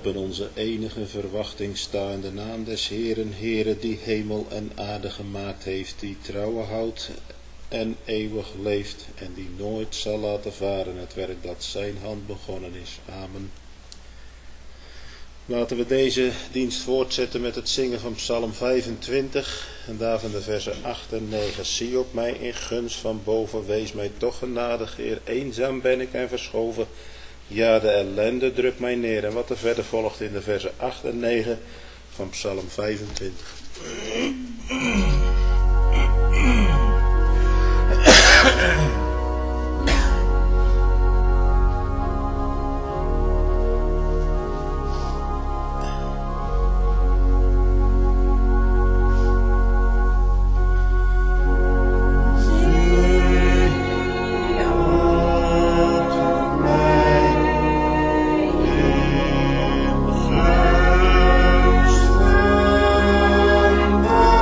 op in onze enige verwachting sta in de naam des Heeren, Heere, die hemel en aarde gemaakt heeft, die trouwe houdt en eeuwig leeft en die nooit zal laten varen het werk dat zijn hand begonnen is. Amen. Laten we deze dienst voortzetten met het zingen van Psalm 25 en daarvan de versen 8 en 9. Zie op mij in gunst van boven, wees mij toch genadig, Heer. Eenzaam ben ik en verschoven, ja, de ellende drukt mij neer. En wat er verder volgt in de versen 8 en 9 van Psalm 25. Gunst van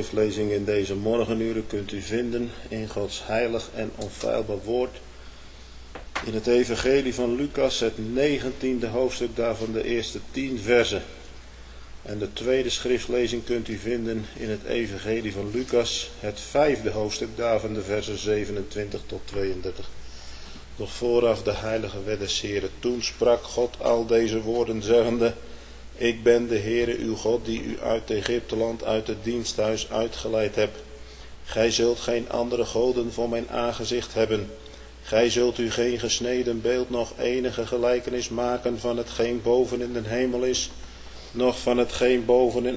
schriftlezing in deze morgenuren kunt u vinden in Gods heilig en onfeilbaar woord. In het evangelie van Lucas, het 19e hoofdstuk, daarvan de eerste 10 versen. En de tweede schriftlezing kunt u vinden in het evangelie van Lucas, het 5e hoofdstuk, daarvan de versen 27 tot 32. Doch vooraf de heilige wet des Heren. Toen sprak God al deze woorden zeggende: Ik ben de Heere uw God, die u uit Egypteland, uit het diensthuis uitgeleid heb. Gij zult geen andere goden voor mijn aangezicht hebben. Gij zult u geen gesneden beeld, nog enige gelijkenis maken van hetgeen boven in de hemel is, nog van hetgeen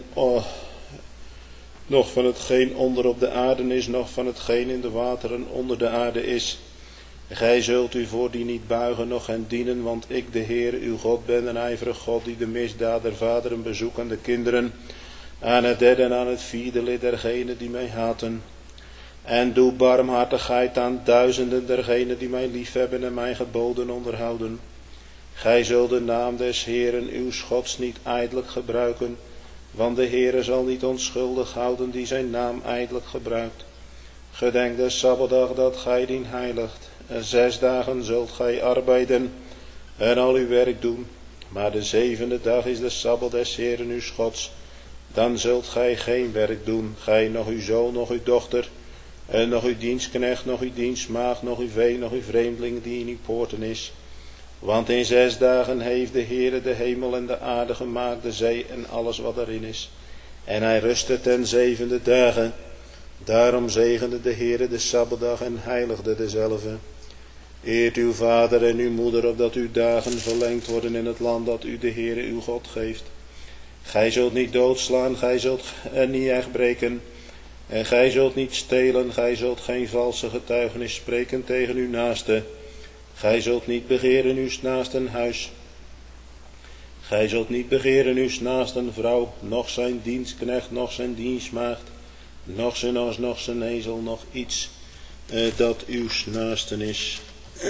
nog van hetgeen onder op de aarde is, nog van hetgeen in de wateren onder de aarde is. Gij zult u voor die niet buigen, noch hen dienen, want ik, de Heer, uw God, ben een ijverig God, die de misdaad der vaderen bezoekt aan de kinderen, aan het derde en aan het vierde lid dergenen die mij haten. En doe barmhartigheid aan duizenden dergenen die mij liefhebben en mijn geboden onderhouden. Gij zult de naam des Heeren uw Gods niet ijdelijk gebruiken, want de Heere zal niet onschuldig houden die zijn naam ijdelijk gebruikt. Gedenk de Sabbatdag dat gij dien heiligt. 6 dagen zult gij arbeiden en al uw werk doen, maar de 7e dag is de Sabbat des Heeren uw Gods. Dan zult gij geen werk doen, gij, nog uw zoon, nog uw dochter, en nog uw dienstknecht, nog uw dienstmaagd, nog uw vee, nog uw vreemdeling die in uw poorten is. Want in 6 dagen heeft de Heere de hemel en de aarde gemaakt, de zee en alles wat erin is. En hij rustte ten 7e dagen. Daarom zegende de Heere de Sabbatdag en heiligde dezelve. Eert uw vader en uw moeder, opdat uw dagen verlengd worden in het land dat u de Heere uw God geeft. Gij zult niet doodslaan, gij zult niet echt breken. En gij zult niet stelen, gij zult geen valse getuigenis spreken tegen uw naaste. Gij zult niet begeren uw naasten huis. Gij zult niet begeren uw naasten vrouw, noch zijn dienstknecht, noch zijn dienstmaagd, noch zijn os, noch zijn ezel, nog iets dat uw naasten is.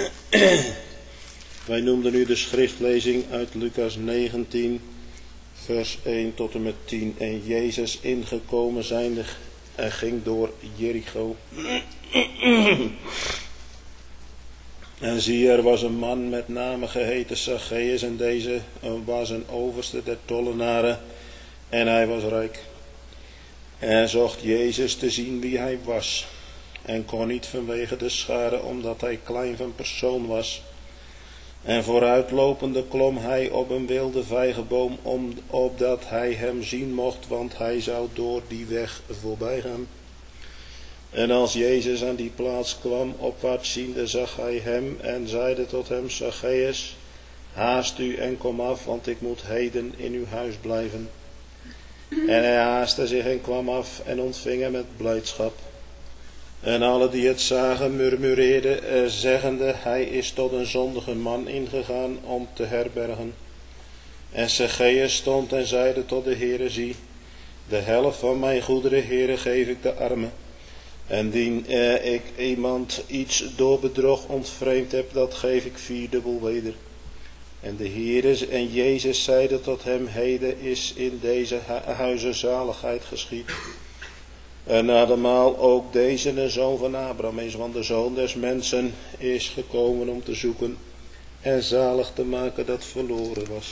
Wij noemden nu de schriftlezing uit Lucas 19, vers 1 tot en met 10. En Jezus ingekomen zijnde ging door Jericho. En zie, er was een man met name geheten Zacchaeus, en deze was een overste der tollenaren, en hij was rijk. En zocht Jezus te zien wie hij was, en kon niet vanwege de schare, omdat hij klein van persoon was. En vooruitlopende klom hij op een wilde vijgenboom, opdat hij hem zien mocht, want hij zou door die weg voorbij gaan. En als Jezus aan die plaats kwam, opwaarts ziende, zag hij hem en zeide tot hem: Zacchaeus, haast u en kom af, want ik moet heden in uw huis blijven. En hij haastte zich en kwam af en ontving hem met blijdschap. En alle die het zagen murmureerden, zeggende: hij is tot een zondige man ingegaan om te herbergen. En Zacchaeus stond en zeide tot de Heere: zie, de helft van mijn goederen, Heere, geef ik de armen. En indien ik iemand iets door bedrog ontvreemd heb, dat geef ik 4-dubbel weder. En de Heere en Jezus zeide tot hem: heden is in deze huizen zaligheid geschied. En nademaal ook deze een zoon van Abraham is, want de zoon des mensen is gekomen om te zoeken en zalig te maken dat verloren was.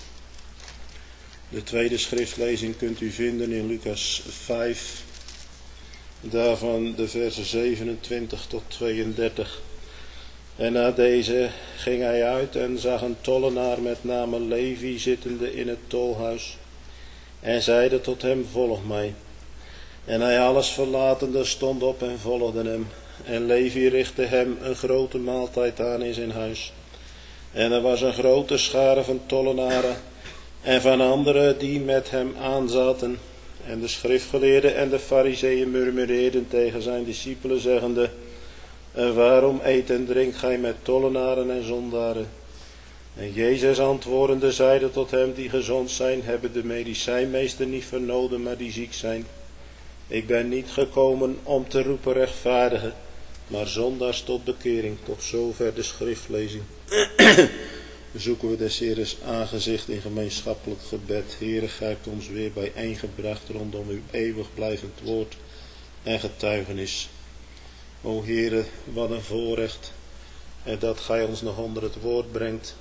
De tweede schriftlezing kunt u vinden in Lucas 5, daarvan de versen 27 tot 32. En na deze ging hij uit en zag een tollenaar met name Levi zittende in het tolhuis, en zeide tot hem: volg mij. En hij alles verlatende stond op en volgde hem. En Levi richtte hem een grote maaltijd aan in zijn huis. En er was een grote schare van tollenaren en van anderen die met hem aanzaten. En de schriftgeleerden en de farizeeën murmureerden tegen zijn discipelen, zeggende: waarom eet en drinkt gij met tollenaren en zondaren? En Jezus antwoordende zeide tot hem: die gezond zijn, hebben de medicijnmeester niet vernoden, maar die ziek zijn. Ik ben niet gekomen om te roepen rechtvaardigen, maar zondaars tot bekering. Tot zover de schriftlezing. zoeken we des Heeres aangezicht in gemeenschappelijk gebed. Heere, gij hebt ons weer bijeengebracht rondom uw eeuwig blijvend woord en getuigenis. O Heere, wat een voorrecht dat gij ons nog onder het woord brengt.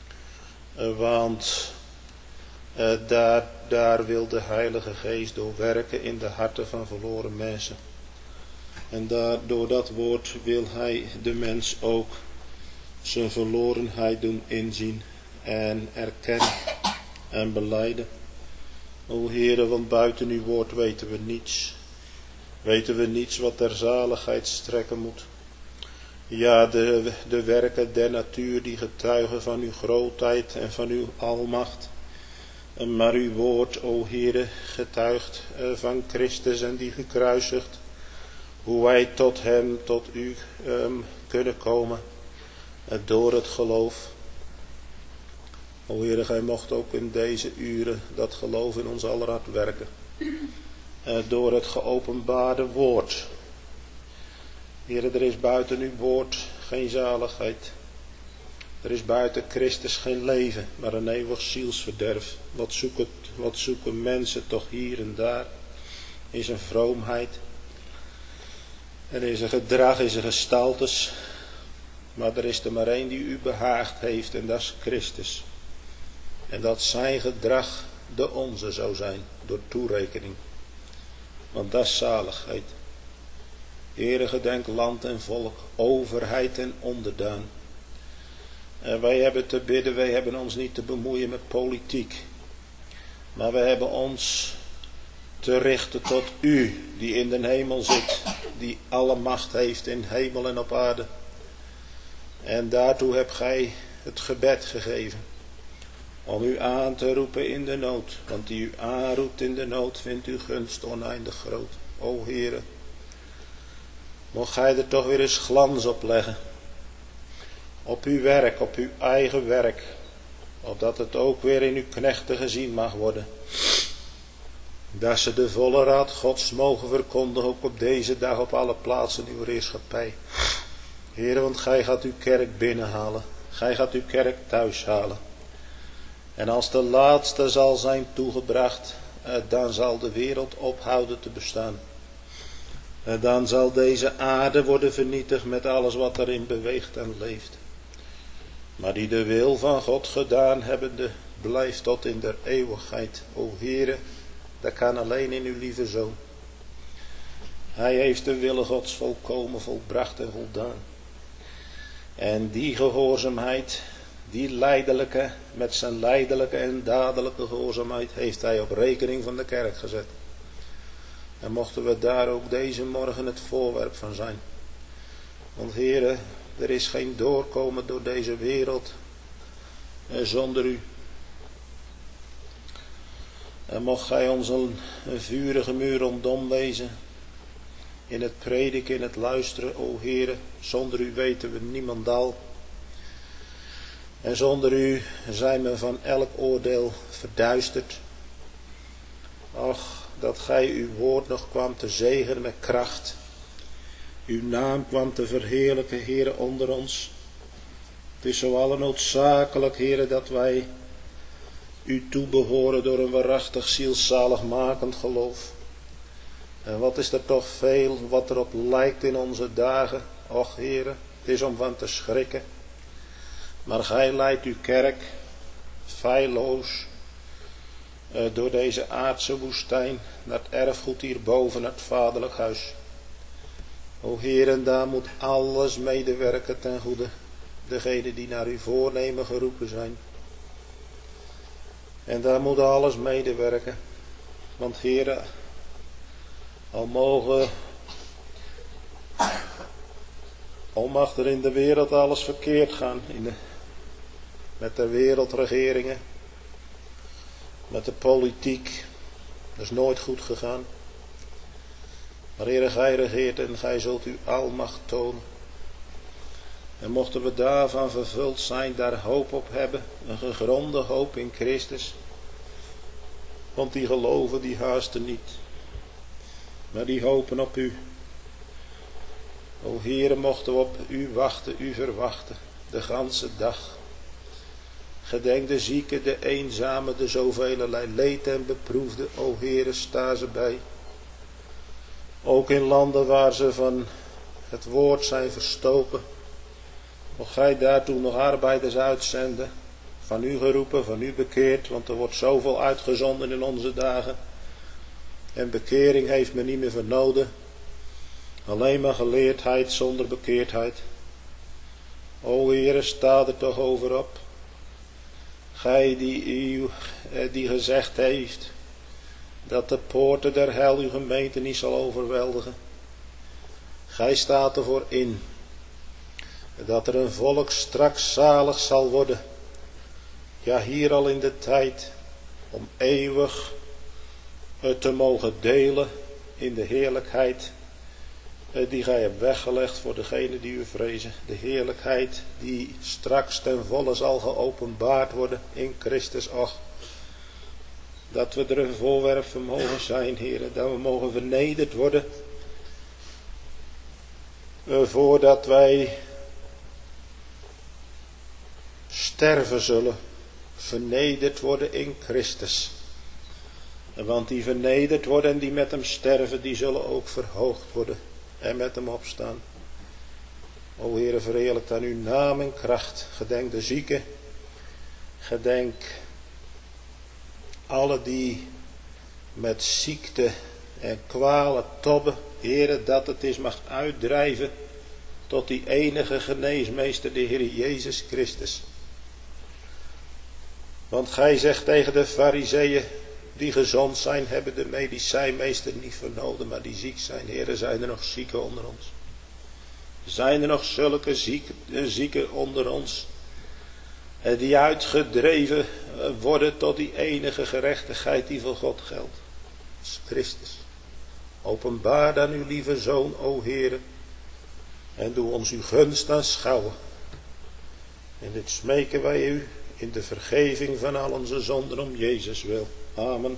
Want daar wil de Heilige Geest door werken in de harten van verloren mensen. En door dat woord wil hij de mens ook zijn verlorenheid doen inzien en erkennen en belijden. O Heere, want buiten uw woord weten we niets. Weten we niets wat ter zaligheid strekken moet. Ja, de werken der natuur die getuigen van uw grootheid en van uw almacht. Maar uw woord, o Heere, getuigt van Christus en die gekruisigd. Hoe wij tot hem, tot u kunnen komen. Door het geloof. O Heere, gij mocht ook in deze uren dat geloof in ons aller hart werken. Door het geopenbaarde woord. Heere, er is buiten uw woord geen zaligheid. Er is buiten Christus geen leven, maar een eeuwig zielsverderf. Wat zoeken mensen toch hier en daar in zijn vroomheid. En in zijn gedrag, in zijn gestaltes. Maar er is er maar één die u behaagd heeft en dat is Christus. En dat zijn gedrag de onze zou zijn, door toerekening. Want dat is zaligheid. Heere, gedenk land en volk, overheid en onderdaan. En wij hebben te bidden, wij hebben ons niet te bemoeien met politiek. Maar wij hebben ons te richten tot u, die in de hemel zit, die alle macht heeft in hemel en op aarde. En daartoe hebt gij het gebed gegeven. Om u aan te roepen in de nood. Want die u aanroept in de nood vindt uw gunst oneindig groot. O Heere. Mocht gij er toch weer eens glans op leggen. Op uw werk, op uw eigen werk. Opdat het ook weer in uw knechten gezien mag worden. Dat ze de volle raad Gods mogen verkondigen. Ook op deze dag op alle plaatsen uw heerschappij. Heere, want gij gaat uw kerk binnenhalen. Gij gaat uw kerk thuis halen. En als de laatste zal zijn toegebracht, dan zal de wereld ophouden te bestaan. Dan zal deze aarde worden vernietigd met alles wat erin beweegt en leeft. Maar die de wil van God gedaan hebbende, blijft tot in der eeuwigheid. O Heere, dat kan alleen in uw lieve Zoon. Hij heeft de wil Gods volkomen volbracht en voldaan. En die gehoorzaamheid, die lijdelijke, met zijn lijdelijke en dadelijke gehoorzaamheid, heeft hij op rekening van de kerk gezet. En mochten we daar ook deze morgen het voorwerp van zijn. Want Heere, er is geen doorkomen door deze wereld zonder u. En mocht gij ons een vurige muur rondom wezen. In het prediken, in het luisteren, o Heere, zonder u weten we niemandal. En zonder u zijn we van elk oordeel verduisterd. Och, dat gij uw woord nog kwam te zegenen met kracht. Uw naam kwam te verheerlijken, Heere, onder ons. Het is zo alle noodzakelijk, Heere, dat wij u toebehoren door een waarachtig zielszaligmakend geloof. En wat is er toch veel wat erop lijkt in onze dagen. Och Heere, het is om van te schrikken. Maar gij leidt uw kerk feilloos door deze aardse woestijn naar het erfgoed hierboven, naar het vaderlijk huis. O Heer, en daar moet alles medewerken ten goede, degenen die naar uw voornemen geroepen zijn. En daar moet alles medewerken, want Heer, al mag er in de wereld alles verkeerd gaan, met de wereldregeringen, met de politiek, dat is nooit goed gegaan. Maar Heere, gij regeert en gij zult uw almacht tonen. En mochten we daarvan vervuld zijn, daar hoop op hebben, een gegronde hoop in Christus. Want die geloven, die haasten niet, maar die hopen op u. O Heere, mochten we op u wachten, u verwachten, de ganse dag. Gedenk de zieken, de eenzame, de zovelerlei leed en beproefde. O Heere, sta ze bij. Ook in landen waar ze van het woord zijn verstoken. Mocht gij daartoe nog arbeiders uitzenden. Van u geroepen, van u bekeerd. Want er wordt zoveel uitgezonden in onze dagen. En bekering heeft men niet meer vernoden. Alleen maar geleerdheid zonder bekeerdheid. O Heere, sta er toch over op. Gij die gezegd heeft dat de poorten der hel uw gemeente niet zal overweldigen. Gij staat ervoor in dat er een volk straks zalig zal worden. Ja, hier al in de tijd om eeuwig het te mogen delen in de heerlijkheid die gij hebt weggelegd voor degenen die u vrezen. De heerlijkheid die straks ten volle zal geopenbaard worden in Christus. Och, dat we er een voorwerp van mogen zijn, Heer. Dat we mogen vernederd worden. Voordat wij sterven zullen. Vernederd worden in Christus. Want die vernederd worden en die met hem sterven, die zullen ook verhoogd worden. En met hem opstaan. O Heere, verheerlijkt aan uw naam en kracht. Gedenk de zieken. Gedenk alle die met ziekte en kwalen tobben. Heere, dat het is mag uitdrijven tot die enige geneesmeester, de Heer Jezus Christus. Want gij zegt tegen de Farizeeën die gezond zijn, hebben de medicijnmeester niet vernoden, maar die ziek zijn. Heere, zijn er nog zieken onder ons? Zijn er nog zulke zieken onder ons? Die uitgedreven worden tot die enige gerechtigheid die voor God geldt. Dat is Christus. Openbaar dan uw lieve Zoon, o Heere. En doe ons uw gunst aanschouwen. En dit smeken wij u in de vergeving van al onze zonden om Jezus wil. Amen.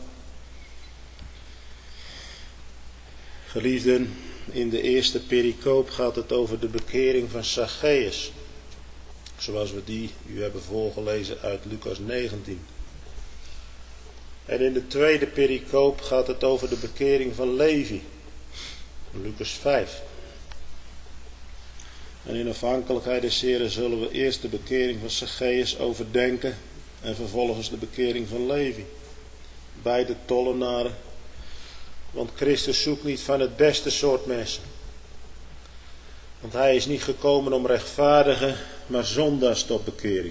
Geliefden, in de eerste pericoop gaat het over de bekering van Zacchaeus. Zoals we die u hebben voorgelezen uit Lucas 19. En in de tweede pericoop gaat het over de bekering van Levi. Lucas 5. En in afhankelijkheid des Heren zullen we eerst de bekering van Zacchaeus overdenken. En vervolgens de bekering van Levi. Beide tollenaren. Want Christus zoekt niet van het beste soort mensen. Want hij is niet gekomen om rechtvaardigen, maar zondaars tot bekering.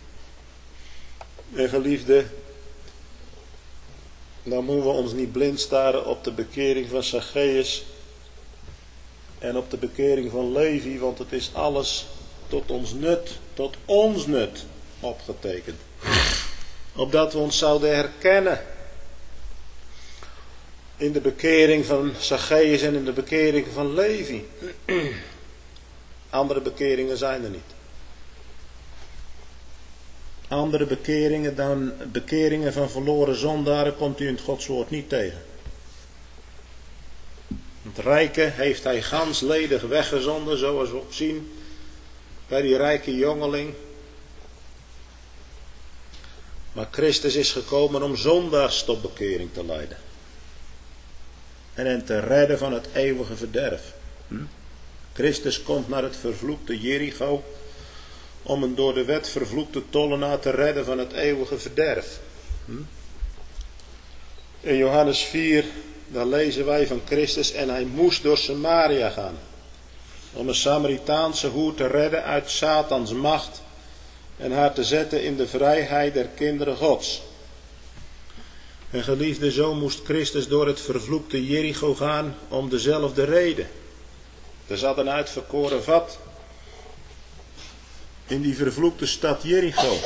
En geliefde, dan moeten we ons niet blind staren op de bekering van Zacchaeus en op de bekering van Levi, want het is alles tot ons nut opgetekend. Opdat we ons zouden herkennen in de bekering van Zacchaeus en in de bekering van Levi. Andere bekeringen zijn er niet. Andere bekeringen dan bekeringen van verloren zondaren komt u in het Godswoord niet tegen. Het rijke heeft hij gans ledig weggezonden, zoals we ook zien bij die rijke jongeling. Maar Christus is gekomen om zondaars tot bekering te leiden. En hen te redden van het eeuwige verderf. Christus komt naar het vervloekte Jericho om een door de wet vervloekte tollenaar te redden van het eeuwige verderf. In Johannes 4, daar lezen wij van Christus: en hij moest door Samaria gaan om een Samaritaanse hoer te redden uit Satans macht en haar te zetten in de vrijheid der kinderen Gods. En geliefde, zo moest Christus door het vervloekte Jericho gaan om dezelfde reden. Er zat een uitverkoren vat in die vervloekte stad Jericho.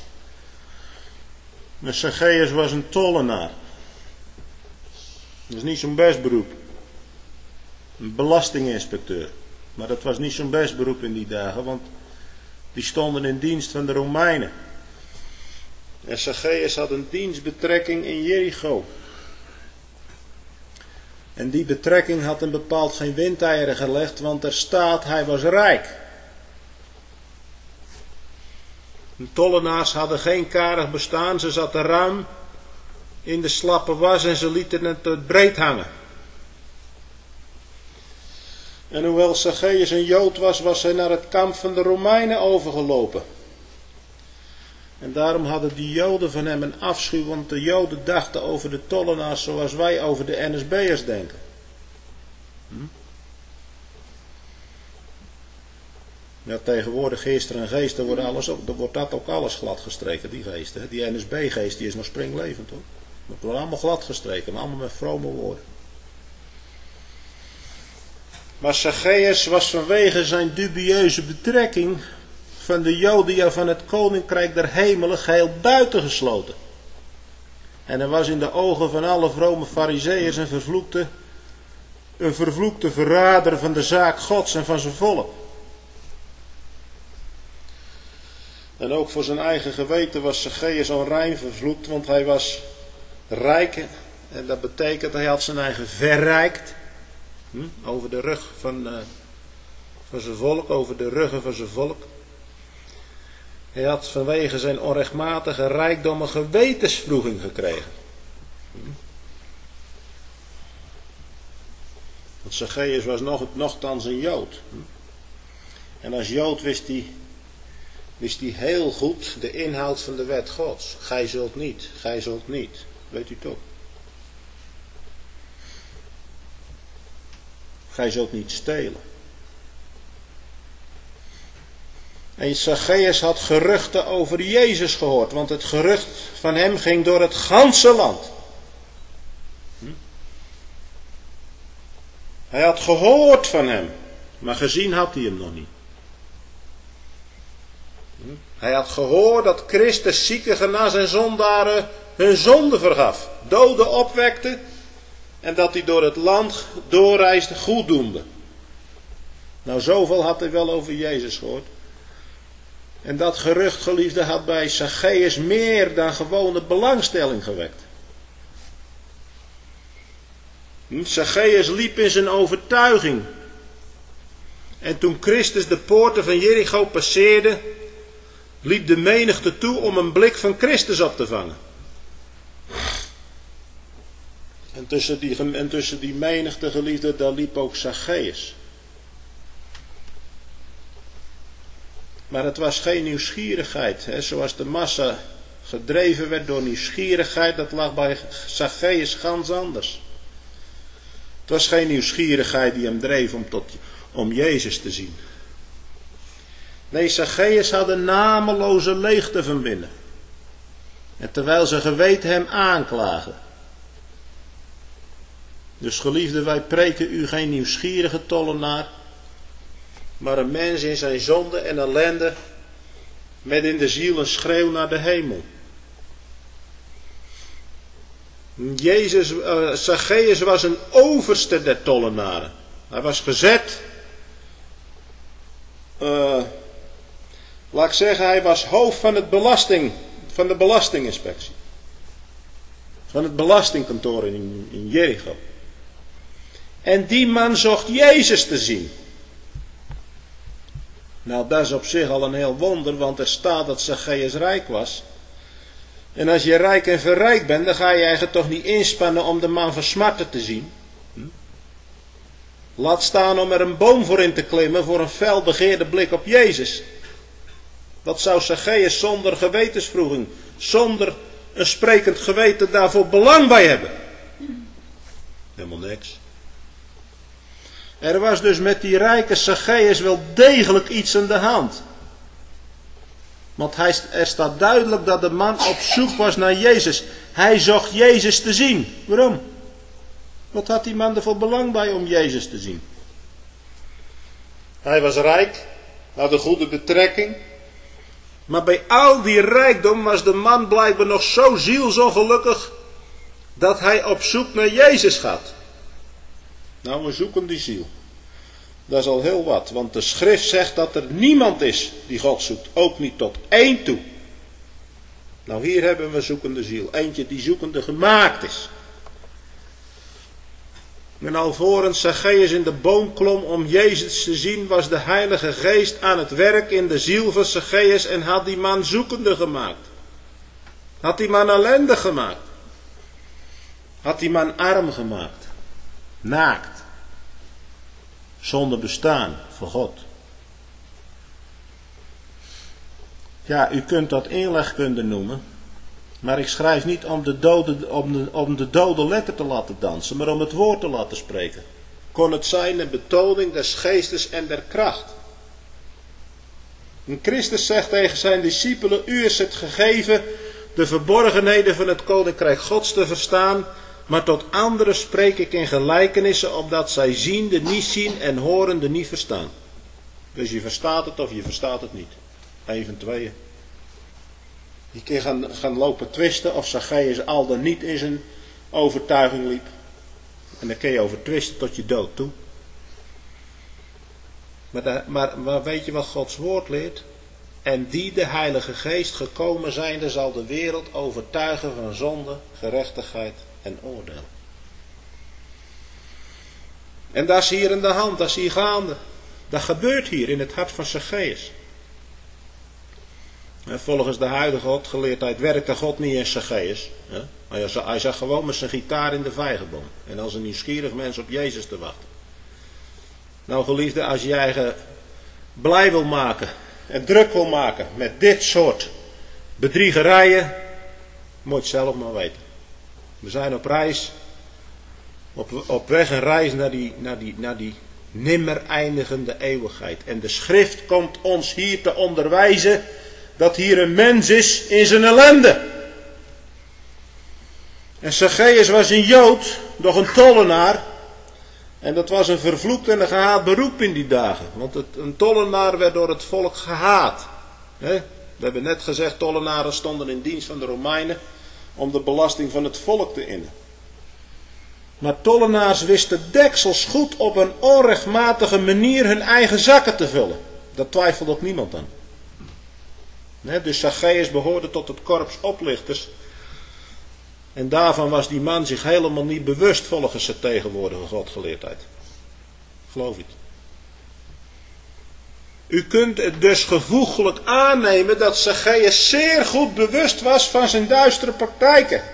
En Zacchaeus was een tollenaar. Dat is niet zo'n best beroep. Een belastinginspecteur. Maar dat was niet zo'n best beroep in die dagen, want die stonden in dienst van de Romeinen. En Zacchaeus had een dienstbetrekking in Jericho. En die betrekking had hem bepaald geen windeieren gelegd, want er staat, hij was rijk. De tollenaars hadden geen karig bestaan, ze zaten ruim in de slappe was en ze lieten het breed hangen. En hoewel Zacchaeus een Jood was, was hij naar het kamp van de Romeinen overgelopen. En daarom hadden die Joden van hem een afschuw, want de Joden dachten over de tollenaars zoals wij over de NSB'ers denken. Ja, tegenwoordig geesten en geesten wordt dat ook alles gladgestreken, die geesten. Die NSB-geest die is nog springlevend hoor. Dat wordt allemaal gladgestreken, allemaal met vrome woorden. Maar Zacchaeus was vanwege zijn dubieuze betrekking van de Joden van het koninkrijk der hemelen geheel buitengesloten. En hij was in de ogen van alle vrome farizeeërs een vervloekte verrader van de zaak Gods en van zijn volk. En ook voor zijn eigen geweten was Zacchaeus onrein vervloekt, want hij was rijk. En dat betekent hij had zijn eigen verrijkt. Over de rug van zijn volk, over de ruggen van zijn volk. Hij had vanwege zijn onrechtmatige rijkdom een gewetenswroeging gekregen. Want Zacchaeus was nochtans een Jood. En als Jood wist hij heel goed de inhoud van de wet Gods. Gij zult niet, gij zult niet. Weet u toch? Gij zult niet stelen. En Zacchaeus had geruchten over Jezus gehoord, want het gerucht van hem ging door het ganse land. Hij had gehoord van hem, maar gezien had hij hem nog niet. Hij had gehoord dat Christus zieken genas en zondaren hun zonde vergaf, doden opwekte en dat hij door het land doorreisde goeddoende. Nou, zoveel had hij wel over Jezus gehoord. En dat gerucht, geliefde, had bij Zacchaeus meer dan gewone belangstelling gewekt. Zacchaeus liep in zijn overtuiging. En toen Christus de poorten van Jericho passeerde, liep de menigte toe om een blik van Christus op te vangen. En tussen die menigte, geliefde, daar liep ook Zacchaeus. Maar het was geen nieuwsgierigheid, zoals de massa gedreven werd door nieuwsgierigheid, dat lag bij Zacchaeus gans anders. Het was geen nieuwsgierigheid die hem dreef om Jezus te zien. Nee, Zacchaeus had een nameloze leegte van binnen. En terwijl zijn geweten hem aanklagen. Dus geliefde, wij preken u geen nieuwsgierige tollenaar, maar een mens in zijn zonde en ellende, met in de ziel een schreeuw naar de hemel. Zacchaeus was een overste der tollenaren. Hij was gezet, laat ik zeggen, hij was hoofd van van de belastinginspectie. Van het belastingkantoor in Jericho. En die man zocht Jezus te zien. Nou, dat is op zich al een heel wonder, want er staat dat Zacchaeus rijk was. En als je rijk en verrijkt bent, dan ga je eigenlijk toch niet inspannen om de man van smarten te zien. Laat staan om er een boom voor in te klimmen voor een fel begeerde blik op Jezus. Wat zou Zacchaeus zonder gewetenswroeging, zonder een sprekend geweten daarvoor belang bij hebben? Helemaal niks. Er was dus met die rijke Zacchaeus wel degelijk iets aan de hand. Want er staat duidelijk dat de man op zoek was naar Jezus. Hij zocht Jezus te zien. Waarom? Wat had die man er voor belang bij om Jezus te zien? Hij was rijk, had een goede betrekking. Maar bij al die rijkdom was de man blijkbaar nog zo zielsongelukkig dat hij op zoek naar Jezus gaat. Nou, we zoeken die ziel. Dat is al heel wat, want de schrift zegt dat er niemand is die God zoekt, ook niet tot één toe. Nou, hier hebben we zoekende ziel, eentje die zoekende gemaakt is. En alvorens Zacchaeus in de boom klom om Jezus te zien, was de Heilige Geest aan het werk in de ziel van Zacchaeus en had die man zoekende gemaakt. Had die man ellendig gemaakt. Had die man arm gemaakt. Naakt. Zonder bestaan voor God. Ja, u kunt dat inlegkunde noemen. Maar ik schrijf niet om de dode letter te laten dansen, maar om het woord te laten spreken. Kon het zijn een betoning des geestes en der kracht. En Christus zegt tegen zijn discipelen, u is het gegeven de verborgenheden van het koninkrijk Gods te verstaan, maar tot anderen spreek ik in gelijkenissen, opdat zij ziende niet zien en horende niet verstaan. Dus je verstaat het of je verstaat het niet. Eén van tweeën. Je kan gaan lopen twisten of Zacchaeus al dan niet in zijn overtuiging liep. En dan kun je over twisten tot je dood toe. Maar weet je wat Gods woord leert? En die de Heilige Geest gekomen zijnde zal de wereld overtuigen van zonde, gerechtigheid en oordeel. En dat is hier in de hand, dat is hier gaande. Dat gebeurt hier in het hart van Zacchaeus. Volgens de huidige godgeleerdheid werkte God niet in Zacchaeus. Hij zag gewoon met zijn gitaar in de vijgenboom. En als een nieuwsgierig mens op Jezus te wachten. Nou geliefde, als je je eigen blij wil maken en druk wil maken met dit soort bedriegerijen, moet je het zelf maar weten. We zijn op reis, op weg en reis naar die nimmer eindigende eeuwigheid. En de schrift komt ons hier te onderwijzen dat hier een mens is in zijn ellende. En Zacchaeus was een Jood, doch een tollenaar. En dat was een vervloekt en een gehaat beroep in die dagen. Want een tollenaar werd door het volk gehaat. We hebben net gezegd, tollenaren stonden in dienst van de Romeinen om de belasting van het volk te innen. Maar tollenaars wisten deksels goed op een onrechtmatige manier hun eigen zakken te vullen. Daar twijfelt ook niemand aan. Dus Zacchaeus behoorde tot het korps oplichters. En daarvan was die man zich helemaal niet bewust volgens zijn tegenwoordige godgeleerdheid. Geloof het. U kunt het dus gevoeglijk aannemen dat Zacchaeus zeer goed bewust was van zijn duistere praktijken.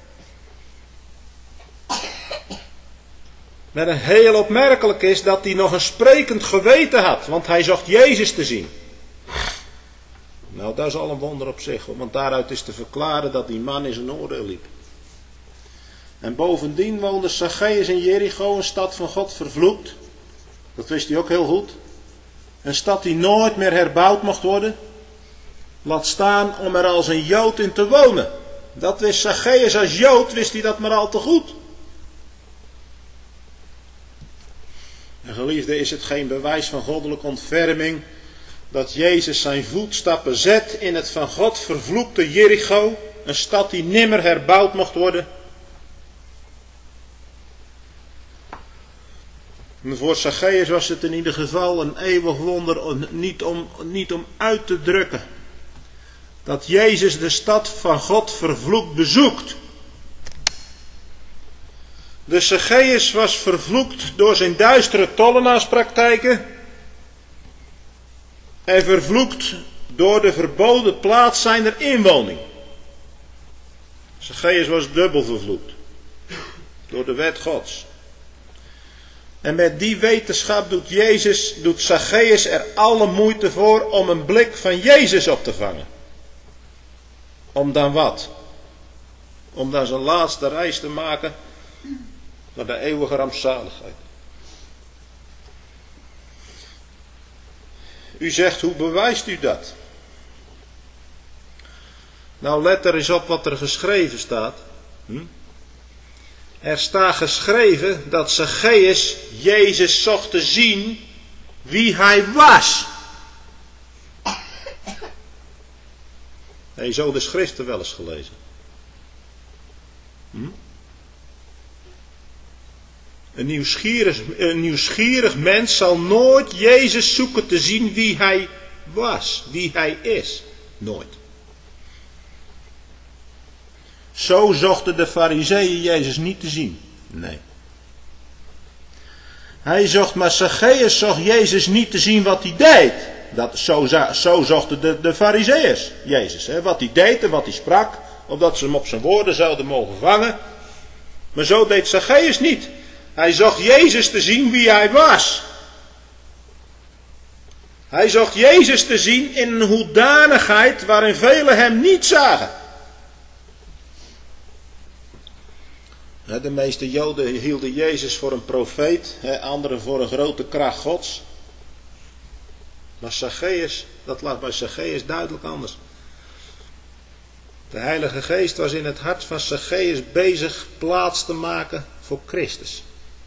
Maar een heel opmerkelijk is dat hij nog een sprekend geweten had, want hij zocht Jezus te zien. Nou, dat is al een wonder op zich, want daaruit is te verklaren dat die man in zijn oordeel liep. En bovendien woonde Zacchaeus in Jericho, een stad van God vervloekt. Dat wist hij ook heel goed. Een stad die nooit meer herbouwd mocht worden. Laat staan om er als een Jood in te wonen. Dat wist Zacchaeus als Jood, wist hij dat maar al te goed. En geliefde, is het geen bewijs van goddelijke ontferming dat Jezus zijn voetstappen zet in het van God vervloekte Jericho, een stad die nimmer herbouwd mocht worden? En voor Zacchaeus was het in ieder geval een eeuwig wonder, niet om uit te drukken, dat Jezus de stad van God vervloekt bezoekt. Dus Zacchaeus was vervloekt door zijn duistere tollenaarspraktijken en vervloekt door de verboden plaats zijner inwoning. Zacchaeus was dubbel vervloekt door de wet Gods. En met die wetenschap doet Zacchaeus er alle moeite voor om een blik van Jezus op te vangen. Om dan wat? Om dan zijn laatste reis te maken naar de eeuwige rampzaligheid. U zegt, hoe bewijst u dat? Nou, let er eens op wat er geschreven staat. Er staat geschreven dat Zacchaeus Jezus zocht te zien wie hij was. Heb je zo de schriften wel eens gelezen? Een nieuwsgierig mens zal nooit Jezus zoeken te zien wie hij was, wie hij is. Nooit. Zo zochten de Farizeeën Jezus niet te zien. Nee. Maar Zacchaeus zocht Jezus niet te zien wat hij deed. Zo zochten de Farizeeërs Jezus. Wat hij deed en wat hij sprak. Opdat ze hem op zijn woorden zouden mogen vangen. Maar zo deed Zacchaeus niet. Hij zocht Jezus te zien wie hij was. Hij zocht Jezus te zien in een hoedanigheid waarin velen hem niet zagen. De meeste Joden hielden Jezus voor een profeet, anderen voor een grote kracht Gods. Maar Zacchaeus, dat lag bij Zacchaeus duidelijk anders. De Heilige Geest was in het hart van Zacchaeus bezig plaats te maken voor Christus.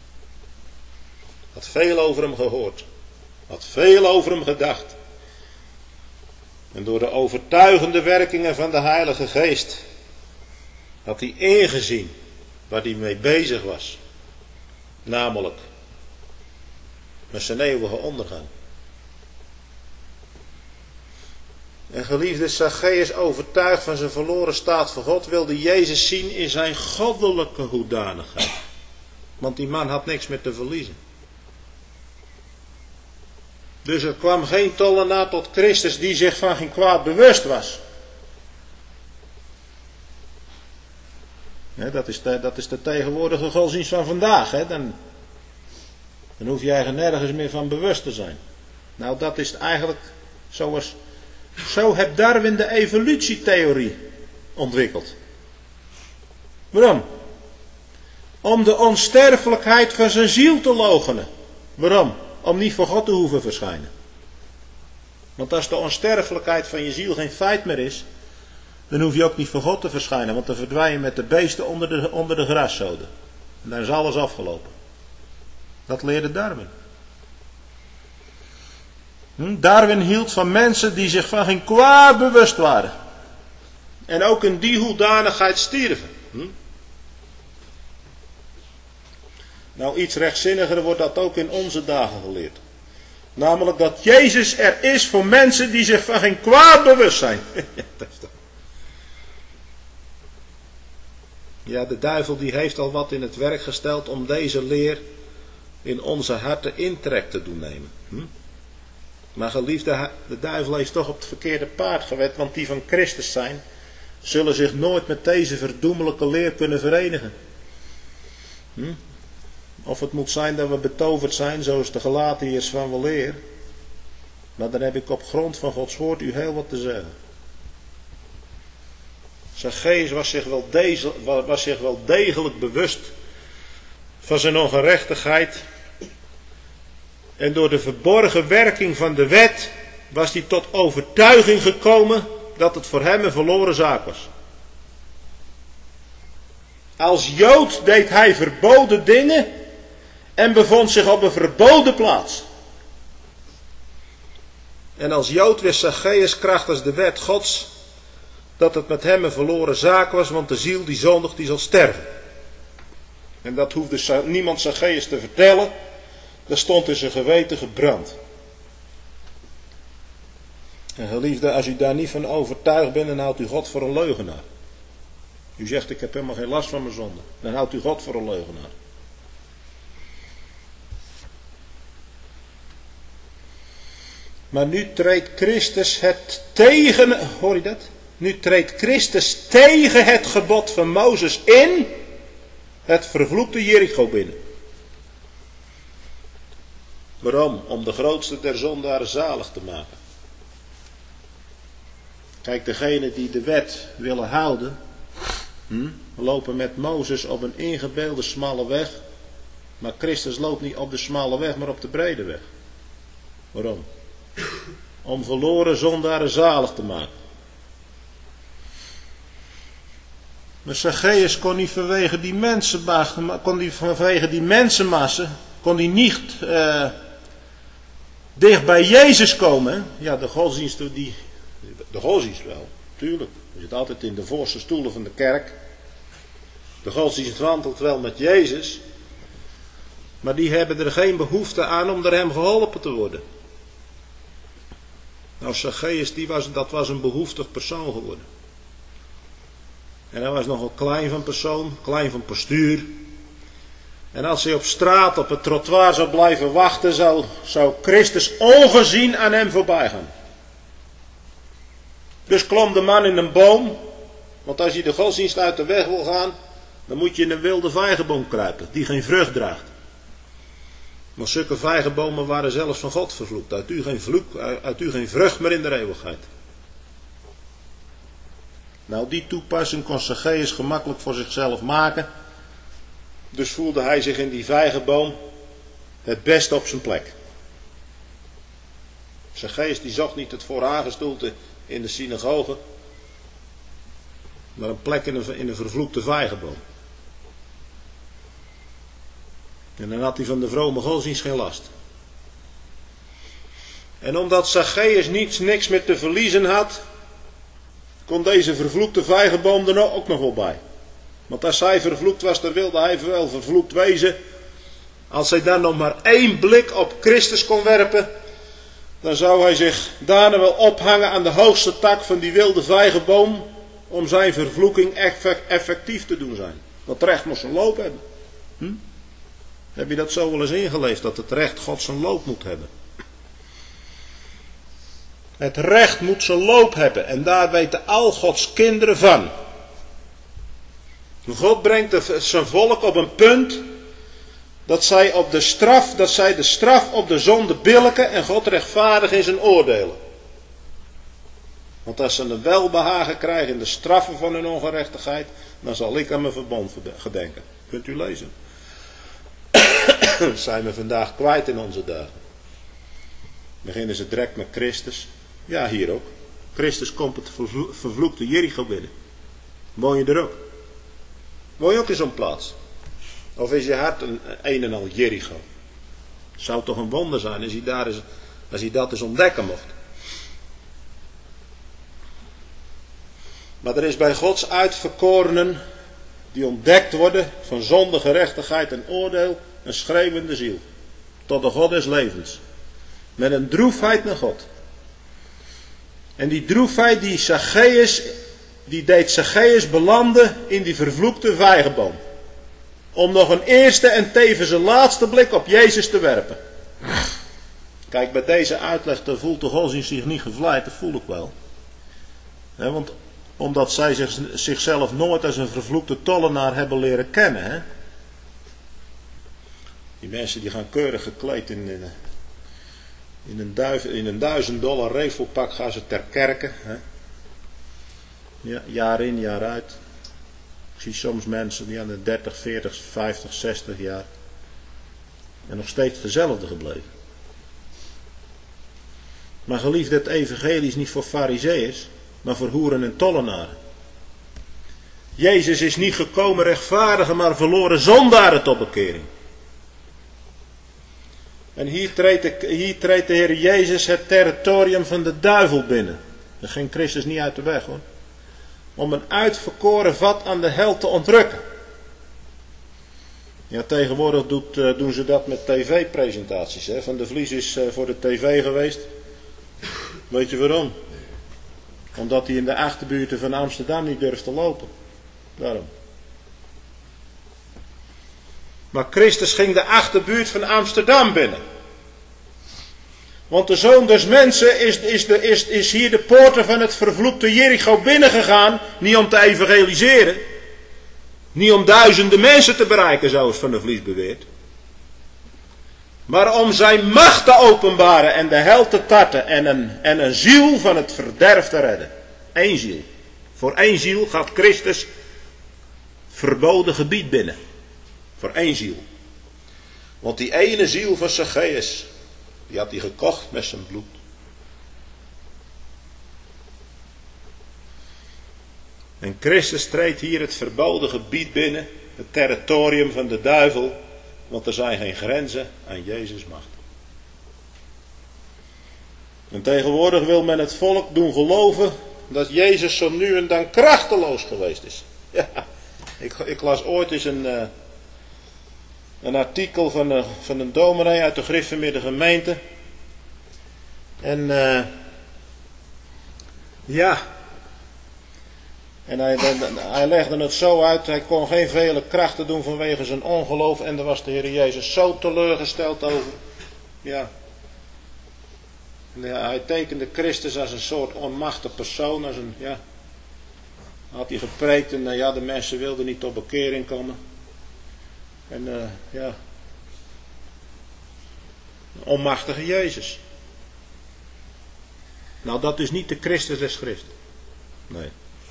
Had veel over hem gehoord. Had veel over hem gedacht. En door de overtuigende werkingen van de Heilige Geest had hij ingezien waar hij mee bezig was. Namelijk met zijn eeuwige ondergang. En geliefde, Zacchaeus, overtuigd van zijn verloren staat voor God, wilde Jezus zien in zijn goddelijke hoedanigheid. Want die man had niks meer te verliezen. Dus er kwam geen tollenaar tot Christus die zich van geen kwaad bewust was. Dat is de tegenwoordige godsdienst van vandaag. Dan hoef je eigenlijk nergens meer van bewust te zijn. Nou, dat is eigenlijk zo heeft Darwin de evolutietheorie ontwikkeld. Waarom? Om de onsterfelijkheid van zijn ziel te loochenen. Waarom? Om niet voor God te hoeven verschijnen. Want als de onsterfelijkheid van je ziel geen feit meer is, dan hoef je ook niet voor God te verschijnen. Want dan verdwijn je met de beesten onder de graszoden. En dan is alles afgelopen. Dat leerde Darwin. Darwin hield van mensen die zich van geen kwaad bewust waren. En ook in die hoedanigheid stierven. Nou, iets rechtzinniger wordt dat ook in onze dagen geleerd. Namelijk dat Jezus er is voor mensen die zich van geen kwaad bewust zijn. Ja, de duivel die heeft al wat in het werk gesteld om deze leer in onze harten intrek te doen nemen. Maar geliefde, de duivel heeft toch op het verkeerde paard gewet, want die van Christus zijn, zullen zich nooit met deze verdoemelijke leer kunnen verenigen. Of het moet zijn dat we betoverd zijn, zoals de Galatiërs van weleer. Maar dan heb ik op grond van Gods woord u heel wat te zeggen. Zacchaeus was zich wel degelijk bewust van zijn ongerechtigheid. En door de verborgen werking van de wet was hij tot overtuiging gekomen dat het voor hem een verloren zaak was. Als Jood deed hij verboden dingen en bevond zich op een verboden plaats. En als Jood wist Zacchaeus krachtens de wet Gods dat het met hem een verloren zaak was, want de ziel die zondigt, die zal sterven. En dat hoefde niemand Zacchaeus te vertellen, dat stond in zijn geweten gebrand. En geliefde, als u daar niet van overtuigd bent, dan houdt u God voor een leugenaar. U zegt, ik heb helemaal geen last van mijn zonde. Dan houdt u God voor een leugenaar. Maar nu treedt Christus hoor je dat? Nu treedt Christus tegen het gebod van Mozes in het vervloekte Jericho binnen. Waarom? Om de grootste der zondaren zalig te maken. Kijk, degenen die de wet willen houden, lopen met Mozes op een ingebeelde smalle weg. Maar Christus loopt niet op de smalle weg, maar op de brede weg. Waarom? Om verloren zondaren zalig te maken. Maar Zacchaeus kon niet vanwege die mensenmassa, kon hij niet dicht bij Jezus komen. Hè? Ja, de godsdienst wel, tuurlijk. Je zit altijd in de voorste stoelen van de kerk. De godsdienst wandelt wel met Jezus. Maar die hebben er geen behoefte aan om door hem geholpen te worden. Nou, Zacchaeus, dat was een behoeftig persoon geworden. En hij was nogal klein van persoon, klein van postuur. En als hij op straat, op het trottoir zou blijven wachten, zou Christus ongezien aan hem voorbij gaan. Dus klom de man in een boom, want als je de godsdienst uit de weg wil gaan, dan moet je in een wilde vijgenboom kruipen, die geen vrucht draagt. Maar zulke vijgenbomen waren zelfs van God vervloekt. Uit u geen vrucht meer in de eeuwigheid. Nou, die toepassing kon Zacchaeus gemakkelijk voor zichzelf maken. Dus voelde hij zich in die vijgenboom het best op zijn plek. Zacchaeus die zocht niet het vooraangestoelte in de synagoge, maar een plek in een vervloekte vijgenboom. En dan had hij van de vrome godsdienst geen last. En omdat Zacchaeus niks meer te verliezen had, kon deze vervloekte vijgenboom er ook nog wel bij. Want als hij vervloekt was, dan wilde hij wel vervloekt wezen. Als hij dan nog maar 1 blik op Christus kon werpen, dan zou hij zich daarna wel ophangen aan de hoogste tak van die wilde vijgenboom, om zijn vervloeking effectief te doen zijn. Want het recht moest zijn loop hebben. Heb je dat zo wel eens ingeleefd, dat het recht God zijn loop moet hebben? Het recht moet zijn loop hebben en daar weten al Gods kinderen van. God brengt zijn volk op een punt dat zij de straf op de zonde billijken en God rechtvaardig in zijn oordelen. Want als ze een welbehagen krijgen in de straffen van hun ongerechtigheid, dan zal ik aan mijn verbond gedenken. Kunt u lezen. Dat zijn we vandaag kwijt in onze dagen. Beginnen ze direct met Christus. Ja, hier ook. Christus komt het vervloekte Jericho binnen. Woon je er ook? Woon je ook in zo'n plaats? Of is je hart een en al Jericho? Het zou toch een wonder zijn als hij dat eens ontdekken mocht. Maar er is bij Gods uitverkorenen, die ontdekt worden van zonde, gerechtigheid en oordeel, een schreeuwende ziel. Tot de God des levens. Met een droefheid naar God. En die droefheid die deed Zacchaeus belanden in die vervloekte vijgenboom. Om nog een eerste en tevens een laatste blik op Jezus te werpen. Kijk, bij deze uitleg voelt de godsdienst zich niet gevleid, dat voel ik wel. Want omdat zij zichzelf nooit als een vervloekte tollenaar hebben leren kennen. Hè? Die mensen die gaan keurig gekleed in een $1000 revelpak gaan ze ter kerke. Hè? Ja, jaar in, jaar uit. Ik zie soms mensen die aan de 30, 40, 50, 60 jaar. En nog steeds dezelfde gebleven. Maar geliefd, het evangelie is niet voor farizeeërs, maar voor hoeren en tollenaren. Jezus is niet gekomen rechtvaardigen, maar verloren zondaren tot bekering. En hier treedt de Heer Jezus het territorium van de duivel binnen. Daar ging Christus niet uit de weg, hoor. Om een uitverkoren vat aan de hel te ontrukken. Ja, tegenwoordig doen ze dat met tv-presentaties. Hè. Van der Vlies is voor de tv geweest. Weet je waarom? Omdat hij in de achterbuurten van Amsterdam niet durft te lopen. Daarom. Maar Christus ging de achterbuurt van Amsterdam binnen. Want de Zoon des Mensen is hier de poorten van het vervloekte Jericho binnengegaan. Niet om te evangeliseren. Niet om duizenden mensen te bereiken, zoals Van der Vlies beweert. Maar om zijn macht te openbaren en de hel te tarten en een ziel van het verderf te redden. 1 ziel. Voor 1 ziel gaat Christus verboden gebied binnen. Voor 1 ziel. Want die ene ziel van Zacchaeus, die had hij gekocht met zijn bloed. En Christus treedt hier het verboden gebied binnen, het territorium van de duivel, want er zijn geen grenzen aan Jezus' macht. En tegenwoordig wil men het volk doen geloven dat Jezus zo nu en dan krachteloos geweest is. Ja, ik las ooit eens een artikel van een dominee uit de Griffemeerde gemeente. En En hij legde het zo uit, hij kon geen vele krachten doen vanwege zijn ongeloof. En daar was de Heer Jezus zo teleurgesteld over. Ja. Hij tekende Christus als een soort onmachtig persoon. Als een, ja. Had hij gepreekt en ja, de mensen wilden niet tot bekering komen. En ja. Een onmachtige Jezus. Nou, dat is niet de Christus des Christen. Nee.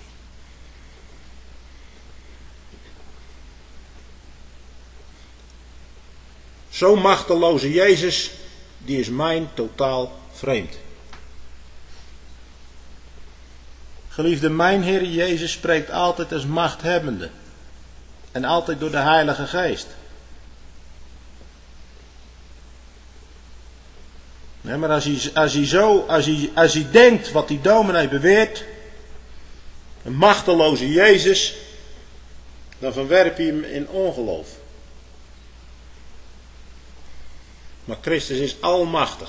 Zo'n machteloze Jezus, die is mij totaal vreemd. Geliefde, mijn Heer Jezus spreekt altijd als machthebbende. En altijd door de Heilige Geest. Nee, maar als hij denkt wat die dominee beweert, een machteloze Jezus, dan verwerp je hem in ongeloof. Maar Christus is almachtig.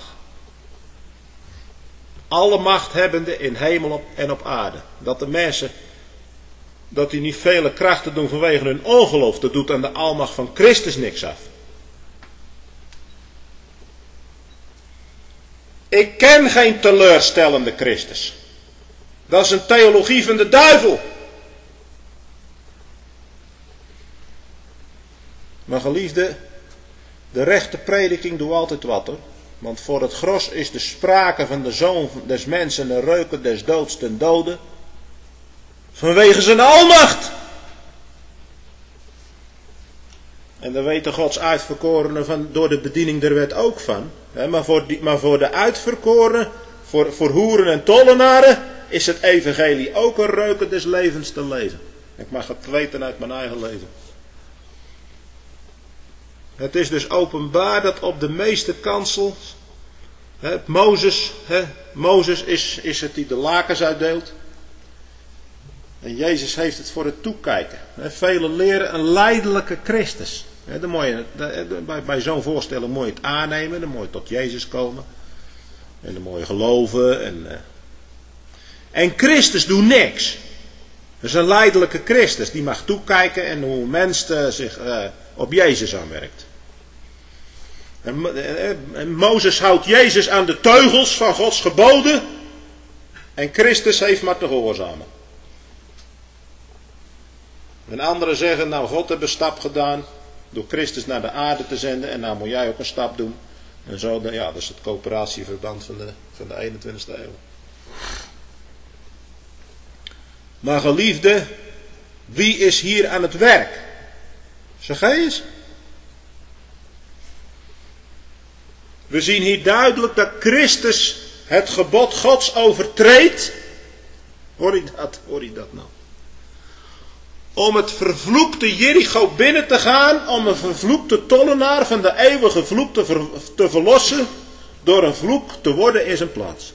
Alle machthebbende in hemel en op aarde. Dat de mensen, dat die niet vele krachten doen vanwege hun ongeloof, dat doet aan de almacht van Christus niks af. Ik ken geen teleurstellende Christus. Dat is een theologie van de duivel. Maar geliefde, de rechte prediking doet altijd wat hoor. Want voor het gros is de sprake van de Zoon des Mensen de reuken des doods ten dode. Vanwege zijn almacht. En daar weten Gods uitverkorenen van door de bediening der wet ook van. Maar voor de uitverkorenen, voor hoeren en tollenaren, is het evangelie ook een reuken des levens te leven. Ik mag het weten uit mijn eigen leven. Het is dus openbaar dat op de meeste kansels, Mozes is het die de lakens uitdeelt. En Jezus heeft het voor het toekijken. Velen leren een lijdelijke Christus. Bij zo'n voorstelling moet je het aannemen, dan moet je tot Jezus komen. En dan moet je geloven. En Christus doet niks. Dat is een lijdelijke Christus, die mag toekijken en hoe een mens zich op Jezus aanwerkt. En Mozes houdt Jezus aan de teugels van Gods geboden. En Christus heeft maar te gehoorzamen. En anderen zeggen, nou God heeft een stap gedaan door Christus naar de aarde te zenden en nou moet jij ook een stap doen. En zo, ja, dat is het coöperatieverband van de 21e eeuw. Maar geliefde, wie is hier aan het werk? Zacchaeus? We zien hier duidelijk dat Christus het gebod Gods overtreedt. Hoor je dat nou? Om het vervloekte Jericho binnen te gaan, om een vervloekte tollenaar van de eeuwige vloek te verlossen, door een vloek te worden in zijn plaats.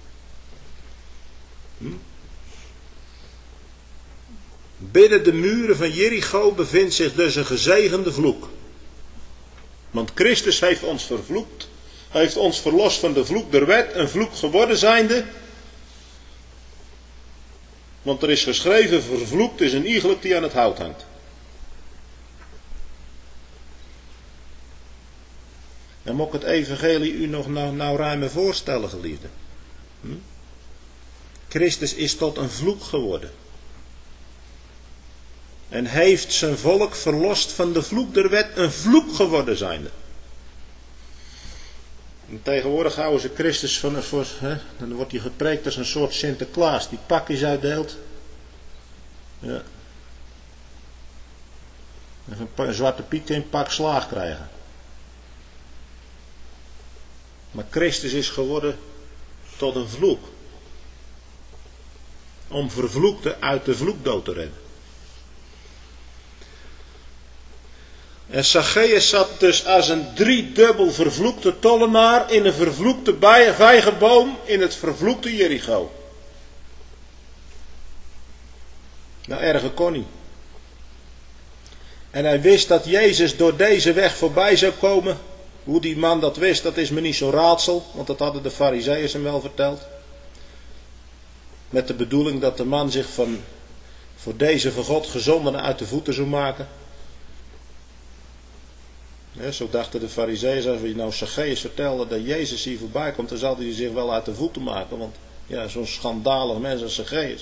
Binnen de muren van Jericho bevindt zich dus een gezegende vloek. Want Christus heeft ons vervloekt, heeft ons verlost van de vloek der wet, een vloek geworden zijnde. Want er is geschreven, vervloekt is een iegelijk die aan het hout hangt. Dan moet ik het evangelie u nog nou ruimer voorstellen, geliefde. Christus is tot een vloek geworden. En heeft zijn volk verlost van de vloek der wet, een vloek geworden zijnde. En tegenwoordig houden ze Christus dan wordt hij gepreekt als een soort Sinterklaas die pakjes uitdeelt. Ja. En een zwarte piet een pak slaag krijgen. Maar Christus is geworden tot een vloek. Om vervloekten uit de vloekdood te redden. En Zacchaeus zat dus als een driedubbel vervloekte tollenaar in een vervloekte vijgenboom in het vervloekte Jericho. Nou, erger kon niet. En hij wist dat Jezus door deze weg voorbij zou komen. Hoe die man dat wist, dat is me niet zo'n raadsel, want dat hadden de Farizeeërs hem wel verteld. Met de bedoeling dat de man zich voor deze van God gezondenen uit de voeten zou maken. Ja, zo dachten de Farizeeën, als je nou Zacchaeus vertelde dat Jezus hier voorbij komt, dan zal hij zich wel uit de voeten maken. Want ja, zo'n schandalig mens als Zacchaeus.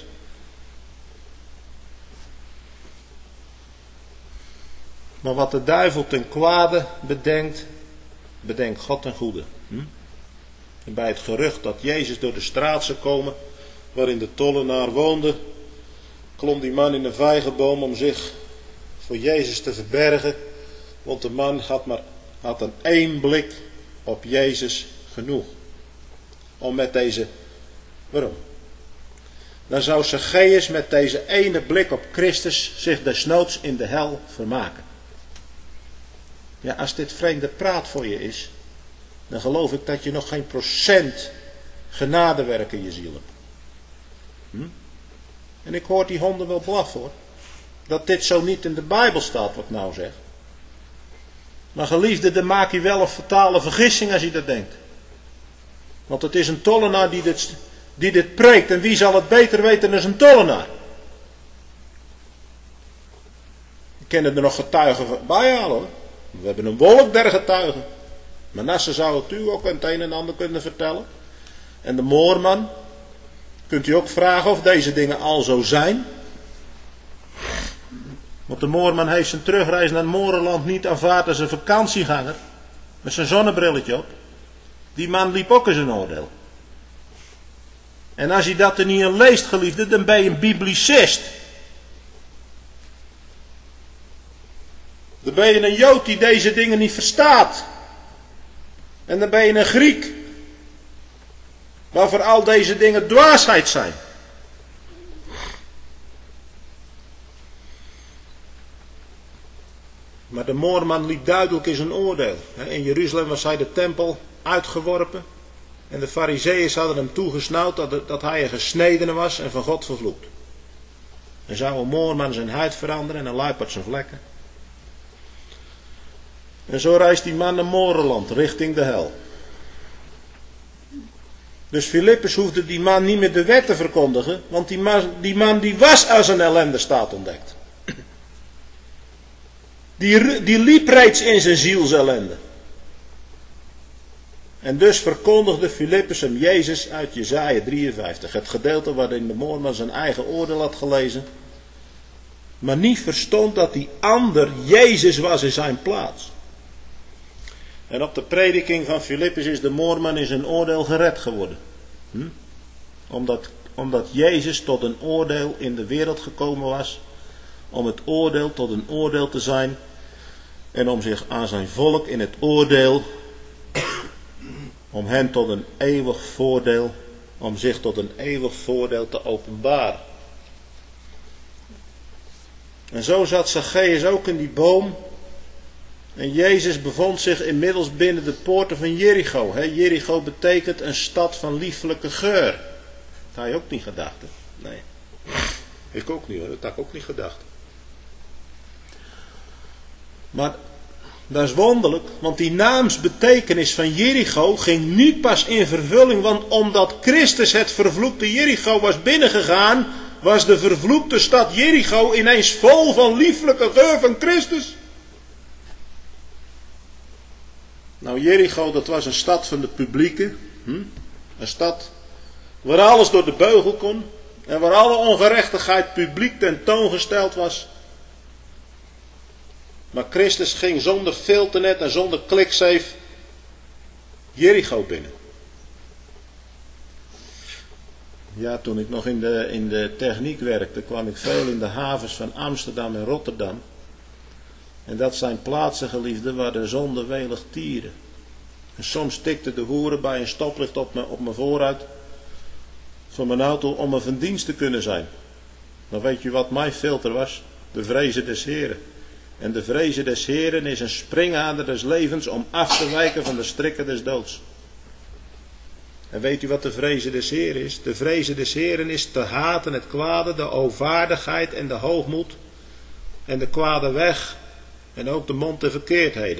Maar wat de duivel ten kwade bedenkt, bedenkt God ten goede. En bij het gerucht dat Jezus door de straat zou komen, waarin de tollenaar woonde, klom die man in een vijgenboom om zich voor Jezus te verbergen. Want de man had een één blik op Jezus genoeg. Om met deze... Waarom? Dan zou Zacchaeus met deze ene blik op Christus zich desnoods in de hel vermaken. Ja, als dit vreemde praat voor je is, dan geloof ik dat je nog geen procent genadewerk in je ziel hebt. En ik hoor die honden wel blaffen hoor. Dat dit zo niet in de Bijbel staat wat ik nou zeg. Maar geliefde, dan maak je wel een fatale vergissing als je dat denkt. Want het is een tollenaar die dit preekt. En wie zal het beter weten dan een tollenaar? Ik kan er nog getuigen bij halen hoor. We hebben een wolk der getuigen. Manasse zou het u ook het een en ander kunnen vertellen. En de moorman. Kunt u ook vragen of deze dingen al zo zijn. Want de moorman heeft zijn terugreis naar het Morenland niet aanvaard als een vakantieganger. Met zijn zonnebrilletje op. Die man liep ook in zijn oordeel. En als je dat er niet in leest, geliefde, dan ben je een biblicist. Dan ben je een Jood die deze dingen niet verstaat. En dan ben je een Griek. Waarvoor al deze dingen dwaasheid zijn. Maar de moorman liep duidelijk in zijn oordeel. In Jeruzalem was hij de tempel uitgeworpen. En de Farizeeën hadden hem toegesnauwd dat hij een gesnedene was en van God vervloekt. En zou een moorman zijn huid veranderen en een luiperd zijn vlekken. En zo reist die man naar Morenland, richting de hel. Dus Filippus hoefde die man niet meer de wet te verkondigen, want die man die was als een ellende staat ontdekt. Die liep reeds in zijn zielsellende. En dus verkondigde Filippus hem Jezus uit Jesaja 53. Het gedeelte waarin de moorman zijn eigen oordeel had gelezen. Maar niet verstond dat die ander Jezus was in zijn plaats. En op de prediking van Filippus is de moorman in zijn oordeel gered geworden. Omdat Jezus tot een oordeel in de wereld gekomen was. Om het oordeel tot een oordeel te zijn. En om zich aan zijn volk in het oordeel, om hen tot een eeuwig voordeel, om zich tot een eeuwig voordeel te openbaren. En zo zat Zacchaeus ook in die boom. En Jezus bevond zich inmiddels binnen de poorten van Jericho. Jericho betekent een stad van liefelijke geur. Dat had je ook niet gedacht. Hè? Nee. Ik ook niet hoor, dat had ik ook niet gedacht. Maar dat is wonderlijk, want die naamsbetekenis van Jericho ging nu pas in vervulling, want omdat Christus het vervloekte Jericho was binnengegaan, was de vervloekte stad Jericho ineens vol van lieflijke geur van Christus. Nou, Jericho, dat was een stad van de publieke, een stad waar alles door de beugel kon en waar alle ongerechtigheid publiek tentoongesteld was. Maar Christus ging zonder filternet en zonder klikzeef Jericho binnen. Ja, toen ik nog in de techniek werkte, kwam ik veel in de havens van Amsterdam en Rotterdam. En dat zijn plaatsen, geliefden, waar de zonde welig tieren. En soms tikten de hoeren bij een stoplicht op mijn vooruit van mijn auto om een van dienst te kunnen zijn. Maar weet je wat mijn filter was? De vrezen des Heren. En de vrezen des Heren is een springader des levens om af te wijken van de strikken des doods. En weet u wat de vrezen des Heren is? De vrezen des Heren is te haten het kwade, de ovaardigheid en de hoogmoed en de kwade weg en ook de mond der verkeerdheden.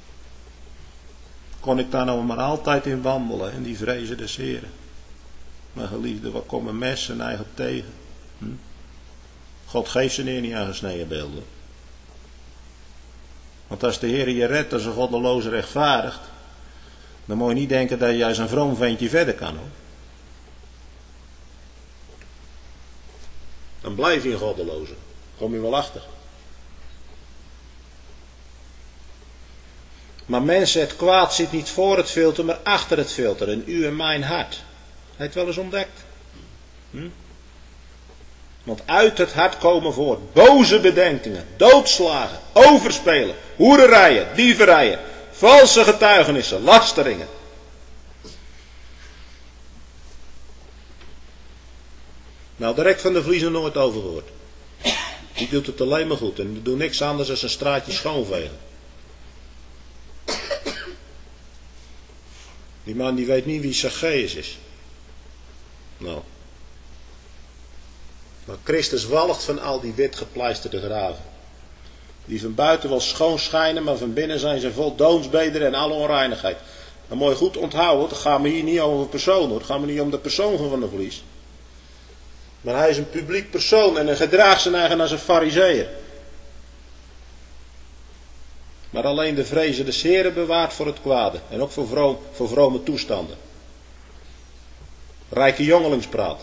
Kon ik daar nou maar altijd in wandelen, in die vrezen des Heren. Maar geliefde, wat komen mensen eigenlijk tegen? God geeft ze neer niet aan gesneden beelden. Want als de Heer je redt als een goddeloze rechtvaardigt, dan moet je niet denken dat je als een vroom ventje verder kan, hoor. Dan blijf je een goddeloze. Kom je wel achter. Maar mensen, het kwaad zit niet voor het filter, maar achter het filter. In u en mijn hart. Heb je het wel eens ontdekt? Want uit het hart komen voort boze bedenkingen, doodslagen, overspelen, hoererijen, dieverijen, valse getuigenissen, lasteringen. Nou, direct van de Vlies nog nooit over gehoord. Die doet het alleen maar goed en die doet niks anders dan een straatje schoonvegen. Die man die weet niet wie Zacchaeus is. Nou. Maar Christus walgt van al die wit gepleisterde graven. Die van buiten wel schoon schijnen, maar van binnen zijn ze vol doonsbederen en alle onreinigheid. Dan moet je goed onthouden, het gaat me hier niet over persoon, hoor. Het gaat me niet om de persoon van de Vlies. Maar hij is een publiek persoon en hij gedraagt zijn eigen als een farizeeër. Maar alleen de vrezen des Heren bewaart voor het kwade. En ook voor vrome toestanden. Rijke jongelingspraat.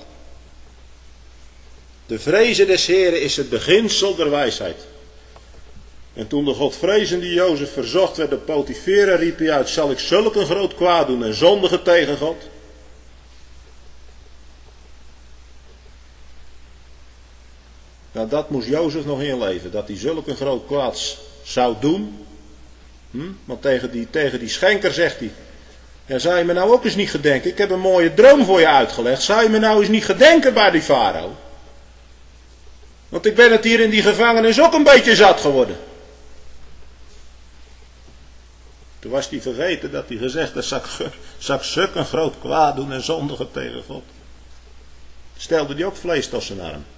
De vrezen des Heren is het beginsel der wijsheid. En toen de godvrezende Jozef verzocht werd door Potifera, riep hij uit: zal ik zulk een groot kwaad doen en zondigen tegen God? Nou, dat moest Jozef nog inleven, dat hij zulk een groot kwaad zou doen. Want tegen die schenker zegt hij: ja, zou je me nou ook eens niet gedenken? Ik heb een mooie droom voor je uitgelegd. Zou je me nou eens niet gedenken bij die farao? Want ik ben het hier in die gevangenis ook een beetje zat geworden. Toen was hij vergeten dat hij gezegd had: zal ik zulk een groot kwaad doen en zondigen tegen God? Stelde hij ook vlees tussen zijn arm.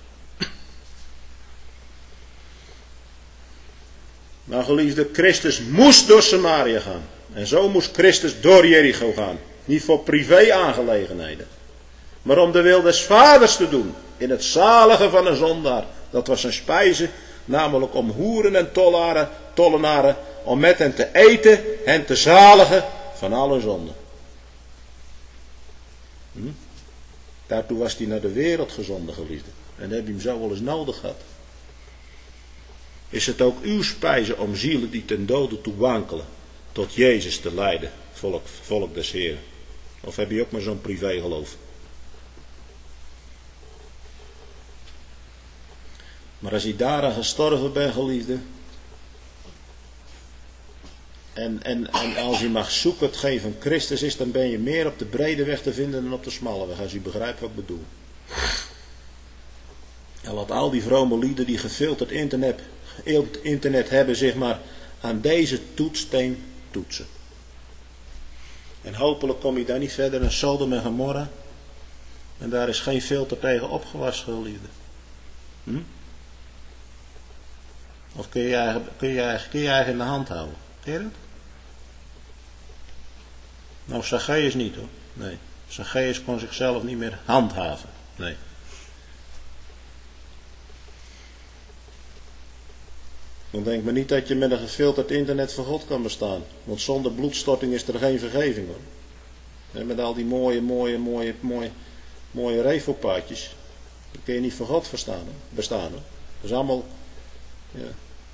Nou geliefde, Christus moest door Samaria gaan. En zo moest Christus door Jericho gaan. Niet voor privé-aangelegenheden. Maar om de wil des vaders te doen. In het zalige van een zondaar. Dat was zijn spijze. Namelijk om hoeren en tollenaren. Om met hen te eten. Hen te zaligen van alle zonden. Daartoe was hij naar de wereld gezonden, geliefde. En heb je hem zo wel eens nodig gehad. Is het ook uw spijze om zielen die ten dode toe wankelen, tot Jezus te leiden, volk des Heren? Of heb je ook maar zo'n privégeloof? Maar als je daaraan gestorven bent, geliefde, en als je mag zoeken hetgeen van Christus is, dan ben je meer op de brede weg te vinden dan op de smalle weg, als u begrijpt wat ik bedoel. En laat al die vrome lieden die gefilterd internet hebben zich maar aan deze toetssteen toetsen. En hopelijk kom je daar niet verder dan Sodom en Gomorra. En daar is geen filter tegen opgewassen, geliefde. Of kun je eigen in de hand houden? Ken je dat? Nou, Zacchaeus niet, hoor. Nee. Zacchaeus kon zichzelf niet meer handhaven. Nee. Dan denk maar niet dat je met een gefilterd internet voor God kan bestaan. Want zonder bloedstorting is er geen vergeving, hoor. En met al die mooie refopaadjes. Dan kun je niet voor God bestaan, hoor. Dat is allemaal, ja.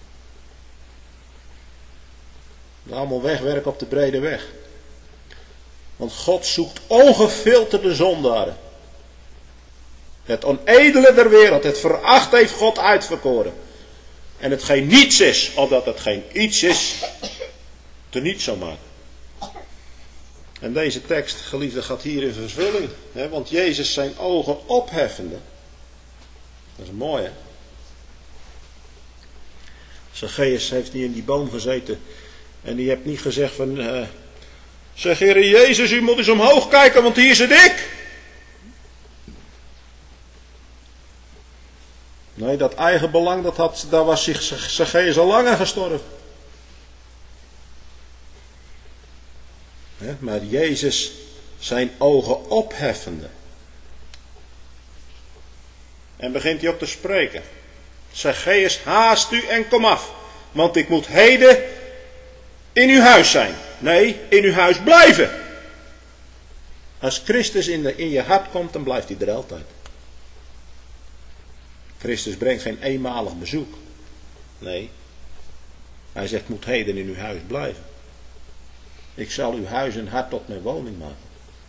Dat is allemaal wegwerk op de brede weg. Want God zoekt ongefilterde zondaren. Het onedele der wereld, het veracht heeft God uitverkoren. En hetgeen niets is, opdat het geen iets is, te niets zou maken. En deze tekst, geliefde, gaat hier in vervulling. Hè? Want Jezus zijn ogen opheffende. Dat is mooi, hè. Zacchaeus heeft niet in die boom gezeten. En die heeft niet gezegd van... zeg, Heere Jezus, u moet eens omhoog kijken, want hier zit ik. Nee, dat eigen belang, daar was Zacchaeus al lang aan gestorven. Maar Jezus zijn ogen opheffende. En begint hij ook te spreken. Zacchaeus, haast u en kom af. Want ik moet heden in uw huis zijn. Nee, in uw huis blijven. Als Christus in je hart komt, dan blijft hij er altijd. Christus brengt geen eenmalig bezoek. Nee. Hij zegt, moet heden in uw huis blijven. Ik zal uw huis en hart tot mijn woning maken.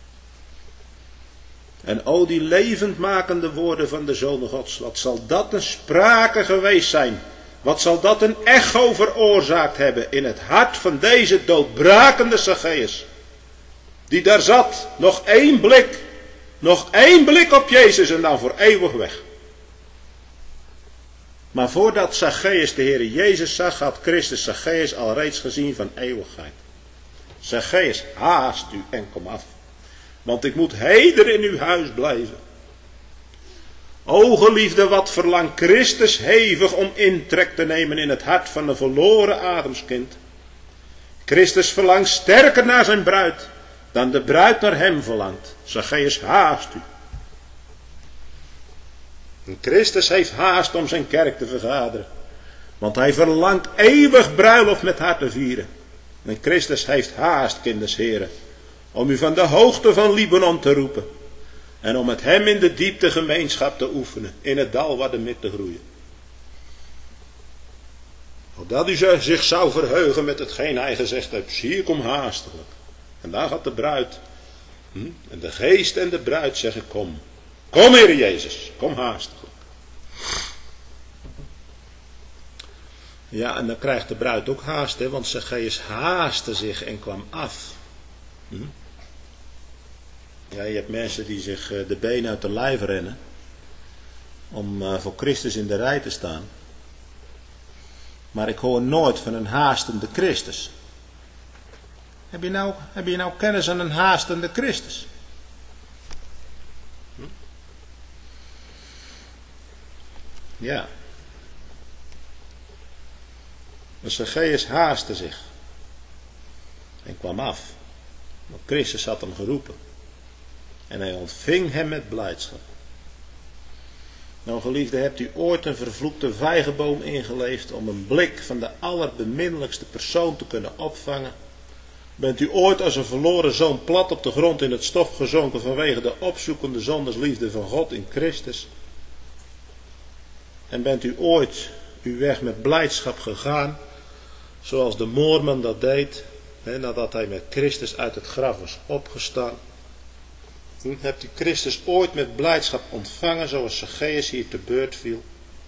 En o die levendmakende woorden van de Zoon Gods, wat zal dat een sprake geweest zijn? Wat zal dat een echo veroorzaakt hebben in het hart van deze doodbrakende Zacchaeus? Die daar zat, nog één blik op Jezus en dan voor eeuwig weg. Maar voordat Zacchaeus de Heere Jezus zag, had Christus Zacchaeus al reeds gezien van eeuwigheid. Zacchaeus, haast u en kom af. Want ik moet heden in uw huis blijven. O geliefde, wat verlangt Christus hevig om intrek te nemen in het hart van een verloren Adamskind. Christus verlangt sterker naar zijn bruid dan de bruid naar hem verlangt. Zacchaeus, haast u. En Christus heeft haast om zijn kerk te vergaderen. Want hij verlangt eeuwig bruiloft met haar te vieren. En Christus heeft haast, kinders heren, om u van de hoogte van Libanon te roepen. En om met hem in de diepte gemeenschap te oefenen. In het dal waar de mid te groeien. Opdat u zich zou verheugen met hetgeen hij gezegd heeft. Zie ik kom haastiglijk. En daar gaat de bruid. En de geest en de bruid zeggen kom. Kom Heer Jezus. Kom haastiglijk. Ja, en dan krijgt de bruid ook haast. Want Zacchaeus haastte zich en kwam af. Ja, je hebt mensen die zich de benen uit de lijf rennen. Om voor Christus in de rij te staan. Maar ik hoor nooit van een haastende Christus. Heb je nou kennis aan een haastende Christus? Ja. Maar Zacchaeus haastte zich. En kwam af. Want Christus had hem geroepen. En hij ontving hem met blijdschap. Nou geliefde, hebt u ooit een vervloekte vijgenboom ingeleefd om een blik van de allerbeminnelijkste persoon te kunnen opvangen? Bent u ooit als een verloren zoon plat op de grond in het stof gezonken vanwege de opzoekende zondersliefde van God in Christus? En bent u ooit uw weg met blijdschap gegaan, zoals de moorman dat deed, nadat hij met Christus uit het graf was opgestaan? Hebt u Christus ooit met blijdschap ontvangen, zoals Zacchaeus hier te beurt viel?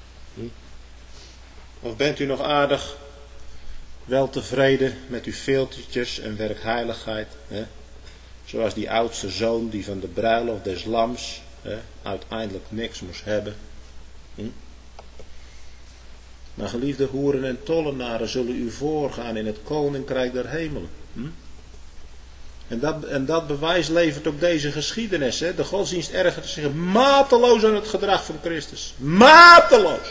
Of bent u nog aardig, wel tevreden met uw veeltjes en werkheiligheid? Zoals die oudste zoon die van de bruiloft des lams uiteindelijk niks moest hebben. Maar geliefde hoeren en tollenaren zullen u voorgaan in het koninkrijk der hemelen. En dat bewijs levert ook deze geschiedenis. De godsdienst ergert zich mateloos aan het gedrag van Christus. Mateloos.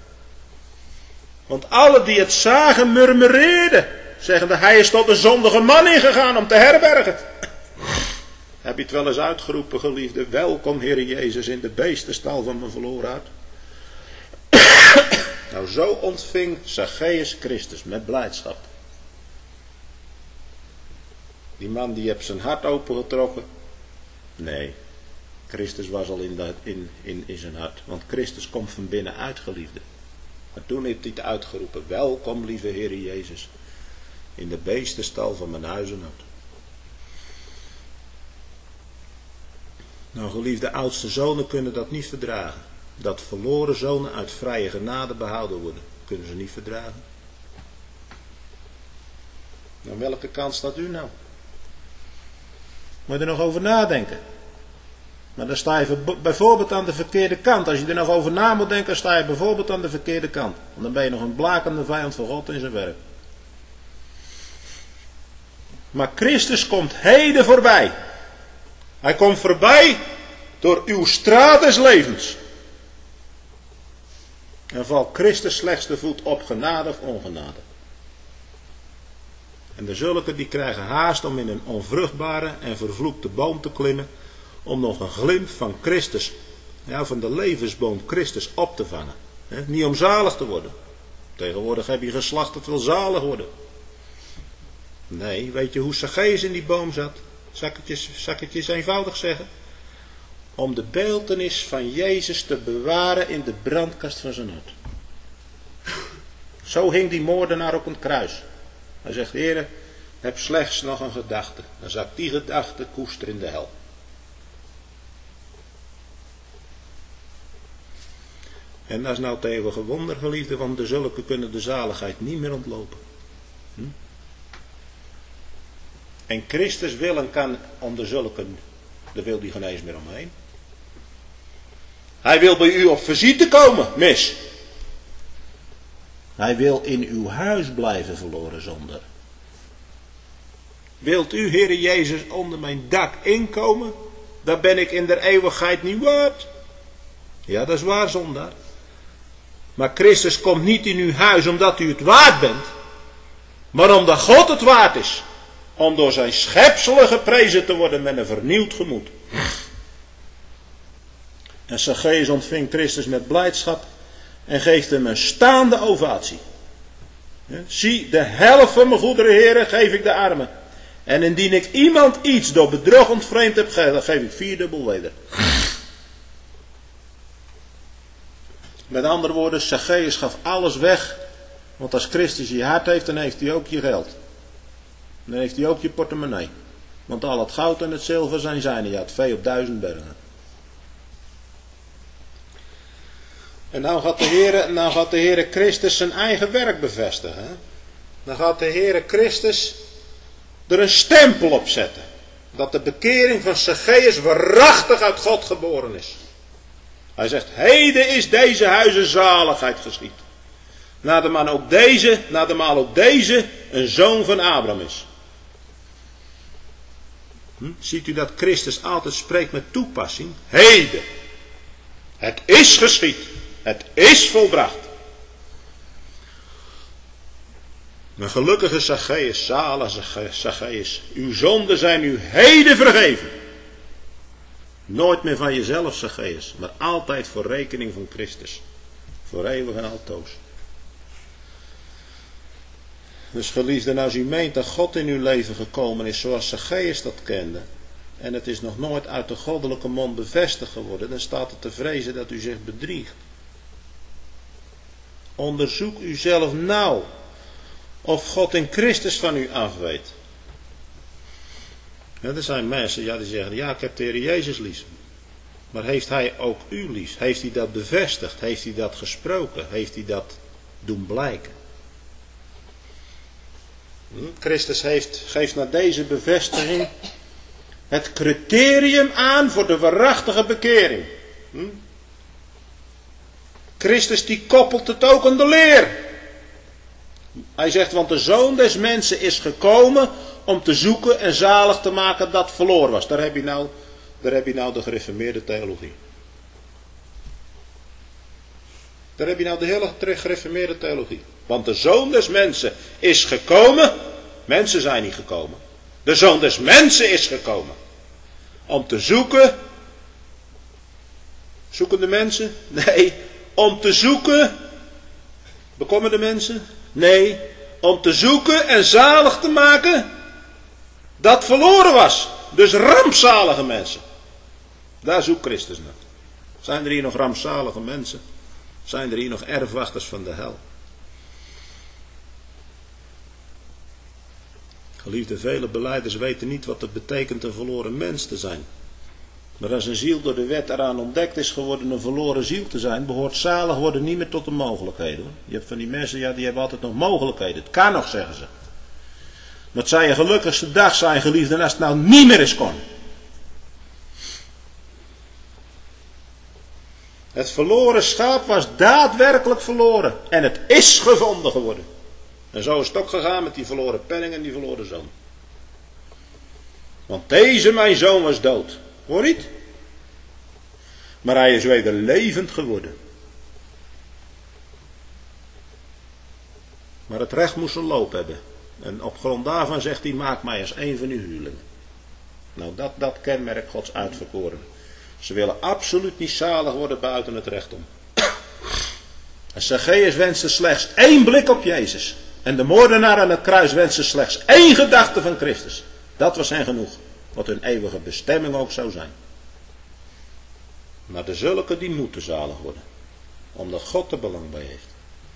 Want alle die het zagen murmureerden. Zeggende, hij is tot een zondige man ingegaan om te herbergen. Heb je het wel eens uitgeroepen, geliefde? Welkom, Heer Jezus, in de beestenstal van mijn verloren hart. Nou, zo ontving Zacchaeus Christus met blijdschap. Die man die heeft zijn hart opengetrokken. Nee, Christus was al in zijn hart. Want Christus komt van binnenuit, geliefde. Maar toen heeft hij het uitgeroepen. Welkom, lieve Heer Jezus, in de beestenstal van mijn huizenhart. Nou, geliefde oudste zonen kunnen dat niet verdragen. Dat verloren zonen uit vrije genade behouden worden. Kunnen ze niet verdragen. Aan welke kant staat u nou? Moet je er nog over nadenken. Maar dan sta je bijvoorbeeld aan de verkeerde kant. Als je er nog over na moet denken, sta je bijvoorbeeld aan de verkeerde kant. Want dan ben je nog een blakende vijand van God in zijn werk. Maar Christus komt heden voorbij. Hij komt voorbij door uw straat des levens. En valt Christus slechts de voet op genade of ongenade. En de zulken die krijgen haast om in een onvruchtbare en vervloekte boom te klimmen, om nog een glimp van Christus Ja, van de levensboom Christus op te vangen. Niet om zalig te worden. Tegenwoordig heb je geslacht dat wil zalig worden. Nee, weet je hoe Zacchaeus in die boom zat? Zal ik het je eenvoudig zeggen? Om de beeltenis van Jezus te bewaren in de brandkast van zijn hart. Zo hing die moordenaar op een kruis. Hij zegt, Heere, heb slechts nog een gedachte. Dan zal ik die gedachte koesteren in de hel. En dat is nou het eeuwige wonder, geliefde, want de zulke kunnen de zaligheid niet meer ontlopen. En Christus wil en kan om de zulken, daar wil hij geen eens meer omheen. Hij wil bij u op visite komen, mis. Hij wil in uw huis blijven, verloren zonder. Wilt u, Heere Jezus, onder mijn dak inkomen? Dan ben ik in der eeuwigheid niet waard. Ja, dat is waar, zondaar. Maar Christus komt niet in uw huis omdat u het waard bent. Maar omdat God het waard is. Om door zijn schepselen geprezen te worden met een vernieuwd gemoed. En Zacchaeus ontving Christus met blijdschap. En geeft hem een staande ovatie. Zie, de helft van mijn goederen, Heere, geef ik de armen. En indien ik iemand iets door bedrog ontvreemd heb, dan geef ik vierdubbel weder. Met andere woorden, Zacchaeus gaf alles weg. Want als Christus je hart heeft, dan heeft hij ook je geld. Dan heeft hij ook je portemonnee. Want al het goud en het zilver zijn zijne. Ja, het vee op 1000 bergen. En nou gaat de Heere Christus zijn eigen werk bevestigen. Hè? Dan gaat de Heere Christus er een stempel op zetten. Dat de bekering van Zacchaeus waarachtig uit God geboren is. Hij zegt, heden is deze huizen zaligheid geschied. Nadermaal ook deze een zoon van Abraham is. Ziet u dat Christus altijd spreekt met toepassing? Heden. Het is geschied. Het is volbracht. Een gelukkige Zacchaeus, zalige Zacchaeus. Uw zonden zijn u heden vergeven. Nooit meer van jezelf, Zacchaeus, maar altijd voor rekening van Christus. Voor eeuwig en altoos. Dus geliefden, als u meent dat God in uw leven gekomen is zoals Zacchaeus dat kende, en het is nog nooit uit de goddelijke mond bevestigd geworden, dan staat het te vrezen dat u zich bedriegt. Onderzoek uzelf nauw of God in Christus van u afweet. Ja, er zijn mensen die zeggen, ja, ik heb de Heer Jezus lief. Maar heeft hij ook u lief? Heeft hij dat bevestigd? Heeft hij dat gesproken? Heeft hij dat doen blijken? Christus geeft na deze bevestiging het criterium aan voor de waarachtige bekering. Christus die koppelt het ook aan de leer. Hij zegt, want de Zoon des Mensen is gekomen om te zoeken en zalig te maken dat verloren was. Daar heb je nou de gereformeerde theologie. Daar heb je nou de hele gereformeerde theologie. Want de Zoon des Mensen is gekomen. Mensen zijn niet gekomen. De Zoon des Mensen is gekomen. Om te zoeken. Zoeken de mensen? Nee. Om te zoeken. Bekomen de mensen? Nee. Om te zoeken en zalig te maken. Dat verloren was. Dus rampzalige mensen. Daar zoekt Christus naar. Zijn er hier nog rampzalige mensen? Zijn er hier nog erfwachters van de hel? Geliefde, vele belijders weten niet wat het betekent een verloren mens te zijn. Maar als een ziel door de wet eraan ontdekt is geworden een verloren ziel te zijn, behoort zalig worden niet meer tot de mogelijkheden. Hoor. Je hebt van die mensen, ja, die hebben altijd nog mogelijkheden. Het kan nog, zeggen ze. Wat zou je gelukkigste dag zijn, geliefde, als het nou niet meer eens kon. Het verloren schaap was daadwerkelijk verloren. En het is gevonden geworden. En zo is het ook gegaan met die verloren penning en die verloren zoon. Want deze mijn zoon was dood. Hoor niet? Maar hij is weder levend geworden. Maar het recht moest een loop hebben. En op grond daarvan zegt hij, maak mij als een van uw huurlingen. Nou, dat kenmerkt Gods uitverkoren. Ze willen absoluut niet zalig worden buiten het recht om. En Zacchaeus wenste slechts 1 blik op Jezus. En de moordenaar aan het kruis wenste slechts 1 gedachte van Christus. Dat was hen genoeg. Wat hun eeuwige bestemming ook zou zijn. Maar de zulke die moeten zalig worden. Omdat God er belang bij heeft.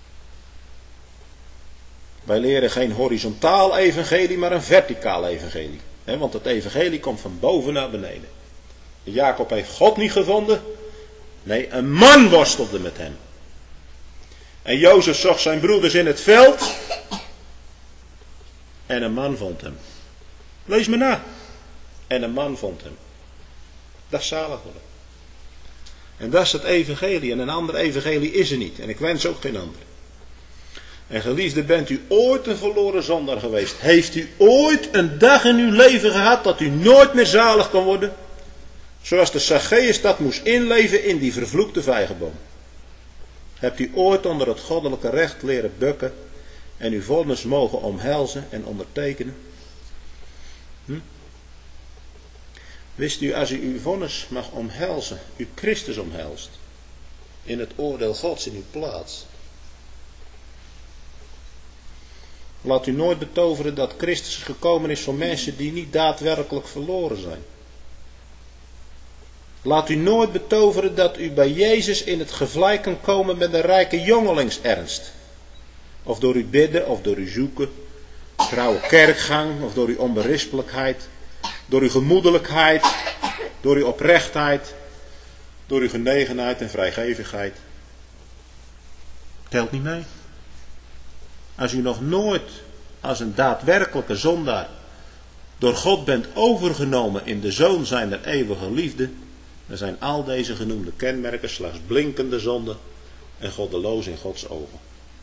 Wij leren geen horizontaal evangelie, maar een verticaal evangelie. Want het evangelie komt van boven naar beneden. Jacob heeft God niet gevonden. Nee, een man worstelde met hem. En Jozef zocht zijn broeders in het veld. En een man vond hem. Lees me na. En een man vond hem. Dat is zalig worden. En dat is het evangelie. En een ander evangelie is er niet. En ik wens ook geen ander. En geliefde, bent u ooit een verloren zondaar geweest? Heeft u ooit een dag in uw leven gehad dat u nooit meer zalig kon worden? Zoals de Zacchaeus dat moest inleven in die vervloekte vijgenboom. Hebt u ooit onder het goddelijke recht leren bukken en uw vonnis mogen omhelzen en ondertekenen? Wist u, als u uw vonnis mag omhelzen, u Christus omhelst, in het oordeel Gods in uw plaats. Laat u nooit betoveren dat Christus gekomen is voor mensen die niet daadwerkelijk verloren zijn. Laat u nooit betoveren dat u bij Jezus in het gevlei kan komen met een rijke jongelingsernst. Of door uw bidden, of door uw zoeken, trouwe kerkgang, of door uw onberispelijkheid, door uw gemoedelijkheid, door uw oprechtheid, door uw genegenheid en vrijgevigheid. Telt niet mee. Als u nog nooit als een daadwerkelijke zondaar door God bent overgenomen in de zoon zijner eeuwige liefde, dan zijn al deze genoemde kenmerken slechts blinkende zonde en goddeloos in Gods ogen.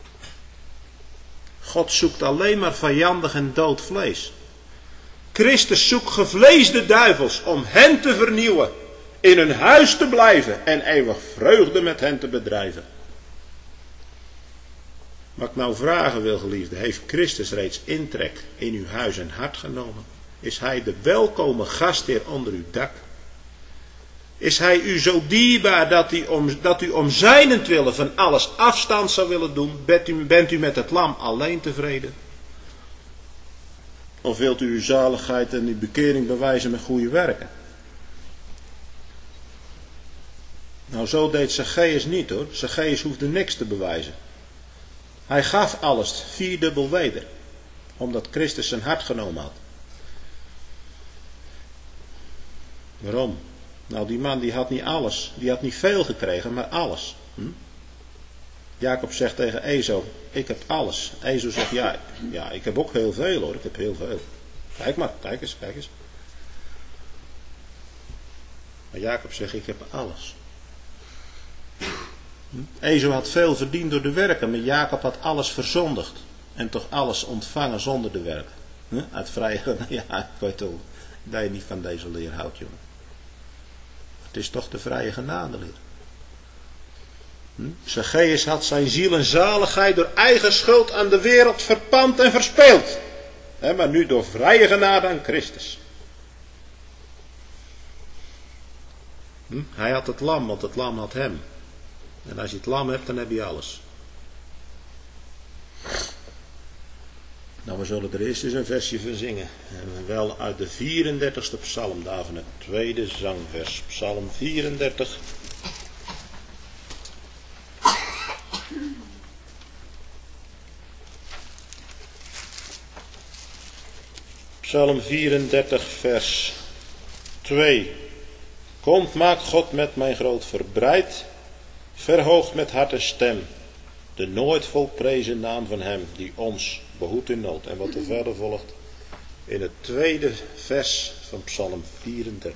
God zoekt alleen maar vijandig en dood vlees. Christus zoekt gevleesde duivels om hen te vernieuwen, in hun huis te blijven en eeuwig vreugde met hen te bedrijven. Wat ik nou vragen wil, geliefde, heeft Christus reeds intrek in uw huis en hart genomen? Is hij de welkome gastheer onder uw dak? Is hij u zo dierbaar dat u om zijnentwille van alles afstand zou willen doen? Bent u met het lam alleen tevreden? Of wilt u uw zaligheid en uw bekering bewijzen met goede werken? Nou, zo deed Zacchaeus niet hoor. Zacchaeus hoefde niks te bewijzen. Hij gaf alles 4-dubbel weder. Omdat Christus zijn hart genomen had. Waarom? Nou, die man die had niet alles. Die had niet veel gekregen, maar alles. Jacob zegt tegen Esau, ik heb alles. Esau zegt, ja, ik heb ook heel veel hoor. Ik heb heel veel. Kijk maar, kijk eens. Maar Jacob zegt, ik heb alles. Esau had veel verdiend door de werken, maar Jacob had alles verzondigd. En toch alles ontvangen zonder de werken. Uit vrije genade. Ja, ik weet wel dat je niet van deze leer houdt, jongen. Het is toch de vrije genade leer. Zacchaeus had zijn ziel en zaligheid door eigen schuld aan de wereld verpand en verspeeld. Maar nu door vrije genade aan Christus. Hij had het lam, want het lam had hem. En als je het lam hebt, dan heb je alles. Nou, we zullen er eerst eens een versje van zingen. En wel uit de 34ste psalm, daarvan het tweede zangvers. Psalm 34. Psalm 34 vers 2. Komt, maak God met mijn groot verbreid. Verhoog met hart en stem de nooit volprezen naam van hem die ons behoedt in nood. En wat er verder volgt in het tweede vers van Psalm 34.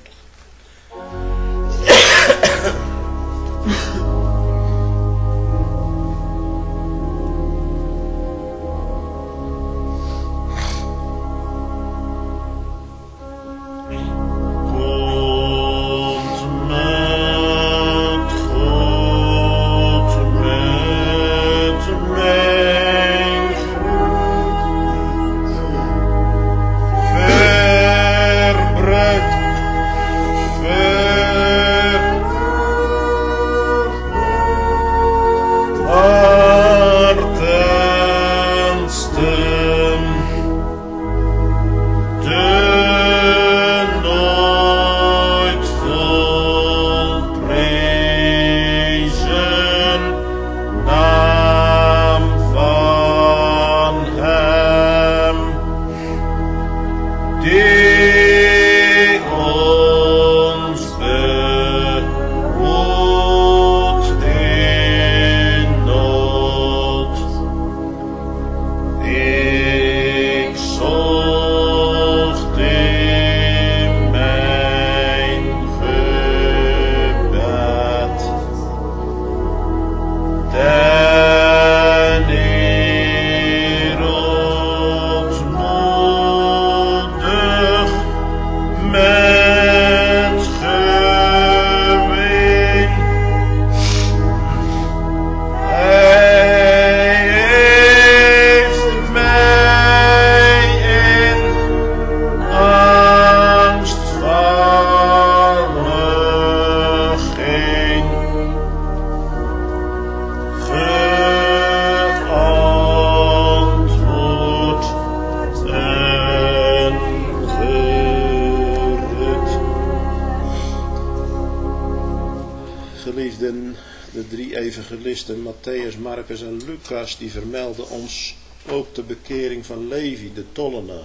evangelisten Matthäus, Marcus en Lucas, die vermelden ons ook de bekering van Levi, de tollenaar.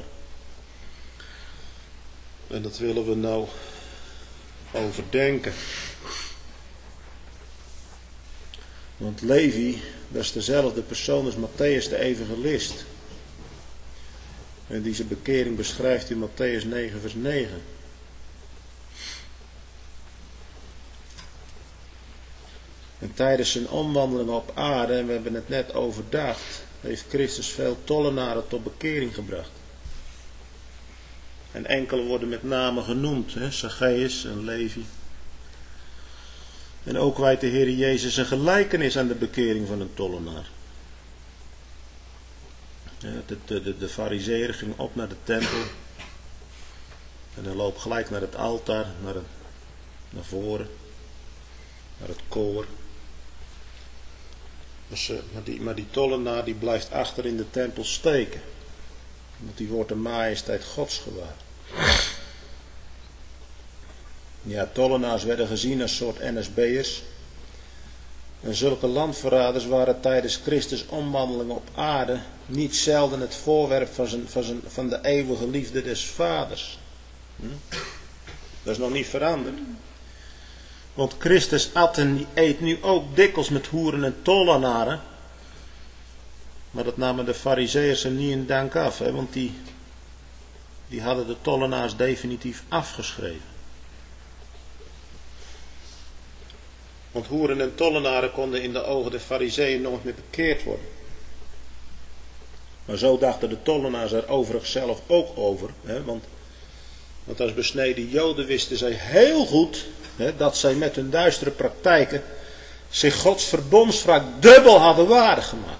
En dat willen we nou overdenken. Want Levi, dat is dezelfde persoon als Matthäus de evangelist. En die zijn bekering beschrijft in Matthäus 9 vers 9. En tijdens zijn omwandeling op aarde, en we hebben het net overdacht, heeft Christus veel tollenaren tot bekering gebracht. En enkele worden met name genoemd, Zacchaeus en Levi. En ook wijt de Heer Jezus een gelijkenis aan de bekering van een tollenaar. De farizeeër ging op naar de tempel. En hij loopt gelijk naar het altaar, naar voren, naar het koor. Maar die tollenaar die blijft achter in de tempel steken. Want die wordt de majesteit Gods gewaar. Ja, tollenaars werden gezien als soort NSB'ers. En zulke landverraders waren tijdens Christus' omwandeling op aarde niet zelden het voorwerp van de eeuwige liefde des vaders. Dat is nog niet veranderd. Want Christus at en eet nu ook dikwijls met hoeren en tollenaren. Maar dat namen de farizeeërs er niet in dank af. Want die hadden de tollenaars definitief afgeschreven. Want hoeren en tollenaren konden in de ogen der farizeeën nooit meer bekeerd worden. Maar zo dachten de tollenaars er overigens zelf ook over. Want als besneden Joden wisten zij heel goed dat zij met hun duistere praktijken zich Gods verbondswraak dubbel hadden waardig gemaakt.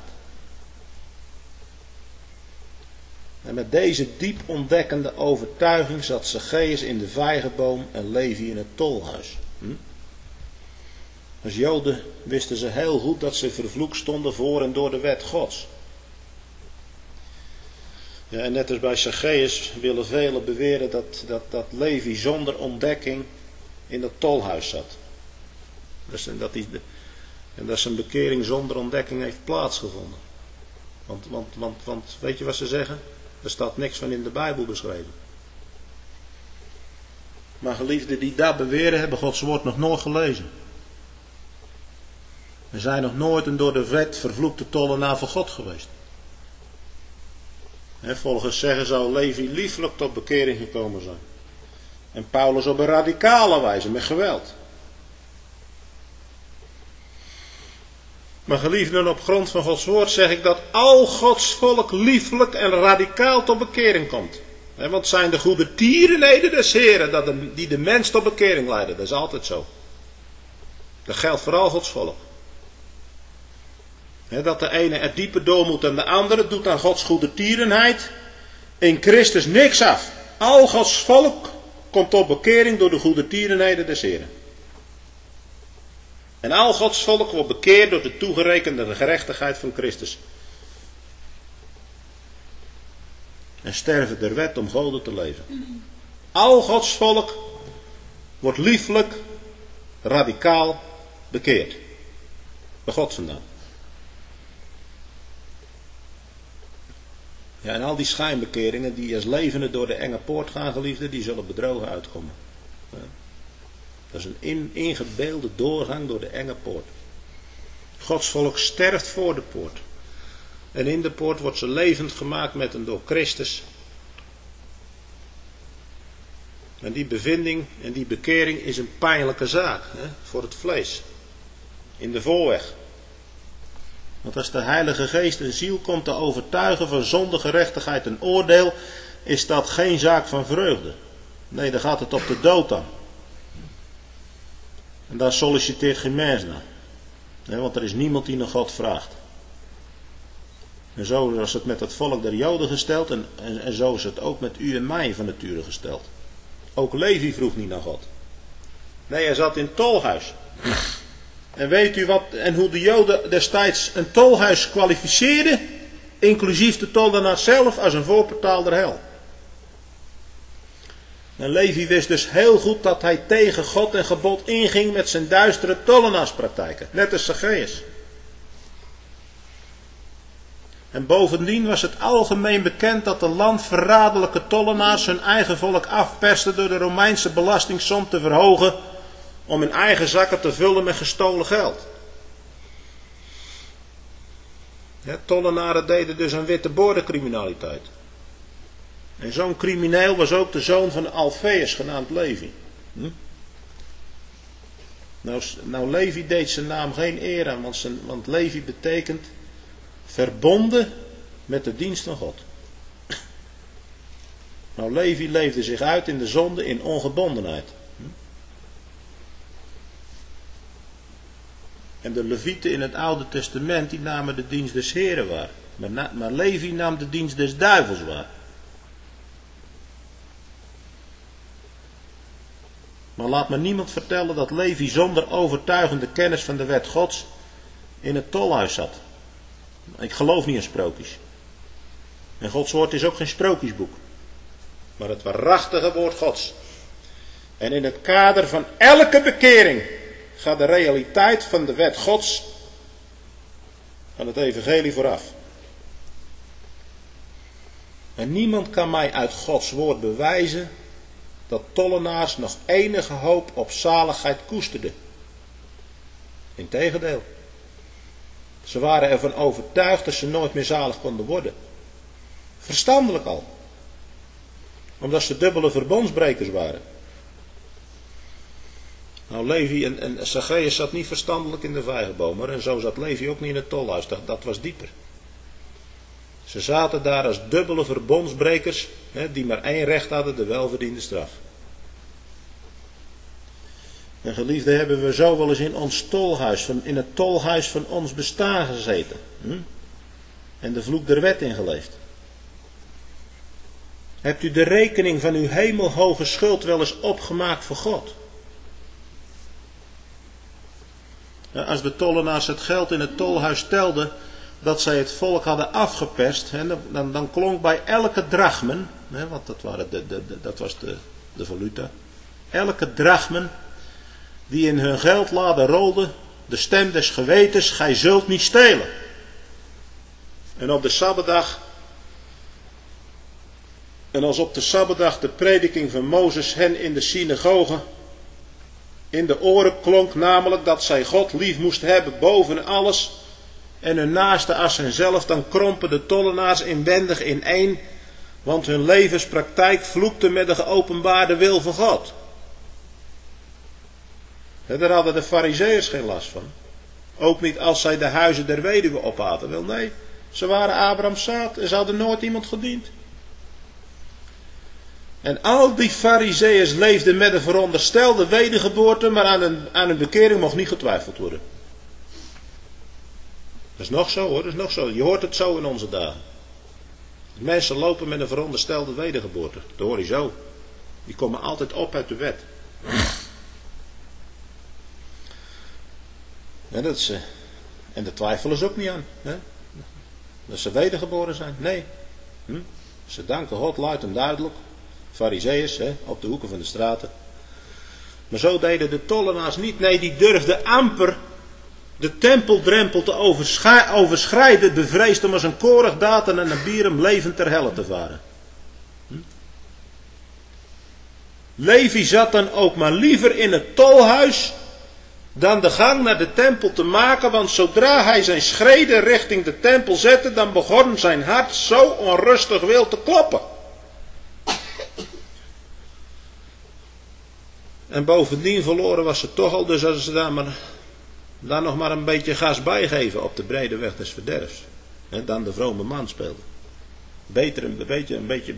En met deze diep ontdekkende overtuiging zat Zacchaeus in de vijgenboom en Levi in het tolhuis. Als Joden wisten ze heel goed dat ze vervloekt stonden voor en door de wet Gods. Ja, en net als bij Zacchaeus willen velen beweren dat Levi zonder ontdekking in het tolhuis zat. En dat zijn bekering zonder ontdekking heeft plaatsgevonden. Want weet je wat ze zeggen? Er staat niks van in de Bijbel beschreven. Maar geliefden die dat beweren hebben Gods woord nog nooit gelezen. Er zijn nog nooit een door de wet vervloekte tollenaar van God geweest. Volgens zeggen zou Levi liefelijk tot bekering gekomen zijn. En Paulus op een radicale wijze, met geweld. Maar geliefden, op grond van Gods woord zeg ik dat al Gods volk liefelijk en radicaal tot bekering komt. Want het zijn de goede tierenheden des Heren die de mens tot bekering leiden. Dat is altijd zo. Dat geldt voor al Gods volk. Dat de ene er dieper door moet dan de andere doet aan Gods goede tierenheid in Christus niks af. Al Gods volk komt tot bekering door de goede tierenheden des Heren. En al Gods volk wordt bekeerd door de toegerekende gerechtigheid van Christus. En sterven der wet om goden te leven. Al Gods volk wordt liefelijk, radicaal bekeerd. Bij God vandaan. Ja, en al die schijnbekeringen die als levende door de enge poort gaan, geliefden, die zullen bedrogen uitkomen. Ja. Dat is een ingebeelde doorgang door de enge poort. Gods volk sterft voor de poort. En in de poort wordt ze levend gemaakt met en door Christus. En die bevinding en die bekering is een pijnlijke zaak voor het vlees. In de voorweg. Want als de Heilige Geest een ziel komt te overtuigen van zonde, gerechtigheid en oordeel, is dat geen zaak van vreugde. Nee, dan gaat het op de dood aan. En daar solliciteert geen mens naar. Nee, want er is niemand die naar God vraagt. En zo was het met het volk der Joden gesteld en zo is het ook met u en mij van nature gesteld. Ook Levi vroeg niet naar God. Nee, hij zat in het tolhuis. En weet u wat en hoe de Joden destijds een tolhuis kwalificeerden, inclusief de tollenaar zelf, als een voorportaal der hel. En Levi wist dus heel goed dat hij tegen God en gebod inging met zijn duistere tollenaarspraktijken. Net als Zacchaeus. En bovendien was het algemeen bekend dat de landverraderlijke tollenaars hun eigen volk afpersten door de Romeinse belastingsom te verhogen om hun eigen zakken te vullen met gestolen geld. Ja, tollenaren deden dus aan witteboordencriminaliteit. En zo'n crimineel was ook de zoon van Alfeus, genaamd Levi. Nou, Levi deed zijn naam geen eer aan, want Levi betekent verbonden met de dienst van God. Nou, Levi leefde zich uit in de zonde in ongebondenheid. En de Levieten in het Oude Testament, die namen de dienst des Heren waar. Maar Levi nam de dienst des duivels waar. Maar laat me niemand vertellen dat Levi zonder overtuigende kennis van de wet Gods in het tolhuis zat. Ik geloof niet in sprookjes. En Gods woord is ook geen sprookjesboek. Maar het waarachtige woord Gods. En in het kader van elke bekering gaat de realiteit van de wet Gods van het evangelie vooraf. En niemand kan mij uit Gods woord bewijzen dat tollenaars nog enige hoop op zaligheid koesterden. Integendeel. Ze waren ervan overtuigd dat ze nooit meer zalig konden worden. Verstandelijk al. Omdat ze dubbele verbondsbrekers waren. Nou, Levi en Zacchaeus zat niet verstandelijk in de vijgenboom. En zo zat Levi ook niet in het tolhuis. Dat was dieper. Ze zaten daar als dubbele verbondsbrekers. Die maar één recht hadden, de welverdiende straf. En geliefden, hebben we zo wel eens in ons tolhuis, in het tolhuis van ons bestaan gezeten. En de vloek der wet ingeleefd. Hebt u de rekening van uw hemelhoge schuld wel eens opgemaakt voor God? Als de tollenaars het geld in het tolhuis telden dat zij het volk hadden afgeperst, dan klonk bij elke drachmen, want dat was de valuta, elke drachmen die in hun geldladen rolde, de stem des gewetens: gij zult niet stelen. En op de Sabbatdag, en als op de Sabbatdag de prediking van Mozes hen in de synagoge in de oren klonk, namelijk dat zij God lief moesten hebben boven alles en hun naaste als henzelf, dan krompen de tollenaars inwendig ineen, want hun levenspraktijk vloekte met de geopenbaarde wil van God. Daar hadden de Farizeeërs geen last van. Ook niet als zij de huizen der weduwe opaten. Wel nee, ze waren Abrahams zaad en ze hadden nooit iemand gediend. En al die Farizeeërs leefden met een veronderstelde wedergeboorte, maar aan hun bekering mocht niet getwijfeld worden. Dat is nog zo hoor, dat is nog zo. Je hoort het zo in onze dagen. Mensen lopen met een veronderstelde wedergeboorte. Dat hoor je zo. Die komen altijd op uit de wet. En daar twijfelen ze ook niet aan. Hè? Dat ze wedergeboren zijn. Nee. Ze danken God luid en duidelijk. Farizeeërs op de hoeken van de straten. Maar zo deden de tollenaars niet. Nee, die durfden amper de tempeldrempel te overschrijden, bevreesd om als een korig daten en een bierum levend ter helle te varen. Levi zat dan ook maar liever in het tolhuis dan de gang naar de tempel te maken, want zodra hij zijn schreden richting de tempel zette, dan begon zijn hart zo onrustig wild te kloppen. En bovendien verloren was ze toch al, dus als ze daar nog maar een beetje gas bijgeven op de brede weg des verderfs. Dan de vrome man speelde. Beter een beetje.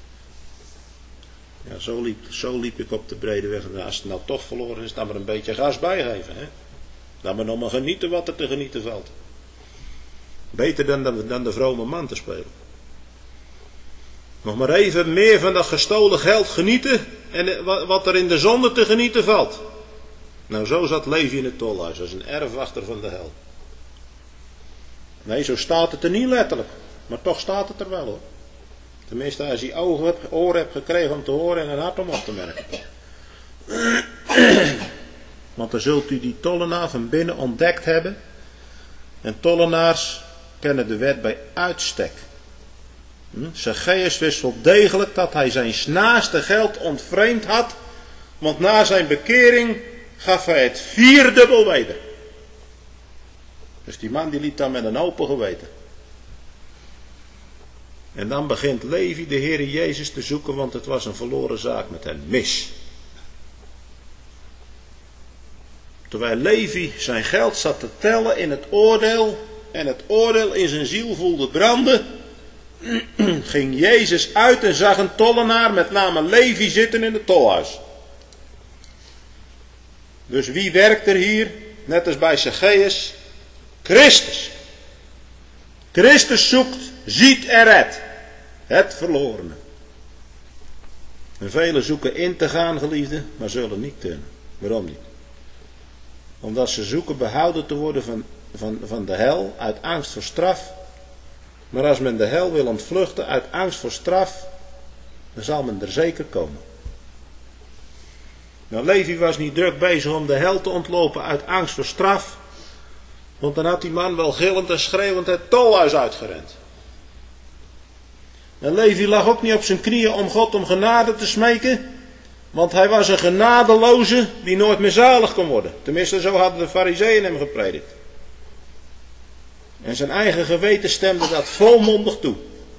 Ja, zo liep ik op de brede weg. En als het nou toch verloren is, dan maar een beetje gas bijgeven. Dan maar nog maar genieten wat er te genieten valt. Beter dan de vrome man te spelen. Nog maar even meer van dat gestolen geld genieten. En wat er in de zonde te genieten valt. Nou, zo zat Levi in het tolhuis, als een erfwachter van de hel. Nee, zo staat het er niet letterlijk. Maar toch staat het er wel hoor. Tenminste, als hij oren hebt gekregen om te horen en een hart om op te merken. Want dan zult u die tollenaar van binnen ontdekt hebben. En tollenaars kennen de wet bij uitstek. Zacchaeus wist wel degelijk dat hij zijn naaste geld ontvreemd had. Want na zijn bekering gaf hij het 4-dubbel weder. Dus die man die liep dan met een open geweten. En dan begint Levi de Heere Jezus te zoeken, want het was een verloren zaak met hem. Mis. Terwijl Levi zijn geld zat te tellen in het oordeel en het oordeel in zijn ziel voelde branden, ging Jezus uit en zag een tollenaar met name Levi zitten in het tolhuis. Dus wie werkt er hier, net als bij Zacchaeus? Christus. Christus zoekt, ziet en redt. Het verlorene. En velen zoeken in te gaan, geliefden, maar zullen niet kunnen. Waarom niet? Omdat ze zoeken behouden te worden van de hel uit angst voor straf. Maar als men de hel wil ontvluchten uit angst voor straf, dan zal men er zeker komen. Nou, Levi was niet druk bezig om de hel te ontlopen uit angst voor straf. Want dan had die man wel gillend en schreeuwend het tolhuis uitgerend. En Levi lag ook niet op zijn knieën om God om genade te smeken. Want hij was een genadeloze die nooit meer zalig kon worden. Tenminste, zo hadden de Farizeeën hem gepredikt. En zijn eigen geweten stemde dat volmondig toe.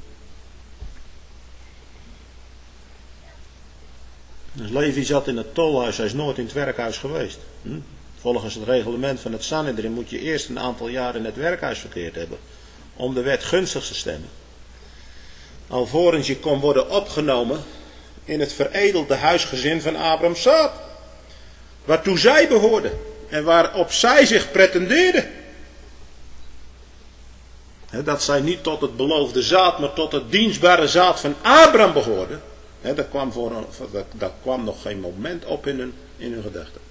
Dus Levi zat in het tolhuis, hij is nooit in het werkhuis geweest. Volgens het reglement van het Sanhedrin moet je eerst een aantal jaar in het werkhuis verkeerd hebben. Om de wet gunstig te stemmen. Alvorens je kon worden opgenomen in het veredelde huisgezin van Abraham Zaad. Waartoe zij behoorden. En waarop zij zich pretendeerden. Dat zij niet tot het beloofde zaad, maar tot het dienstbare zaad van Abraham behoorden. Dat kwam nog geen moment op in hun gedachten.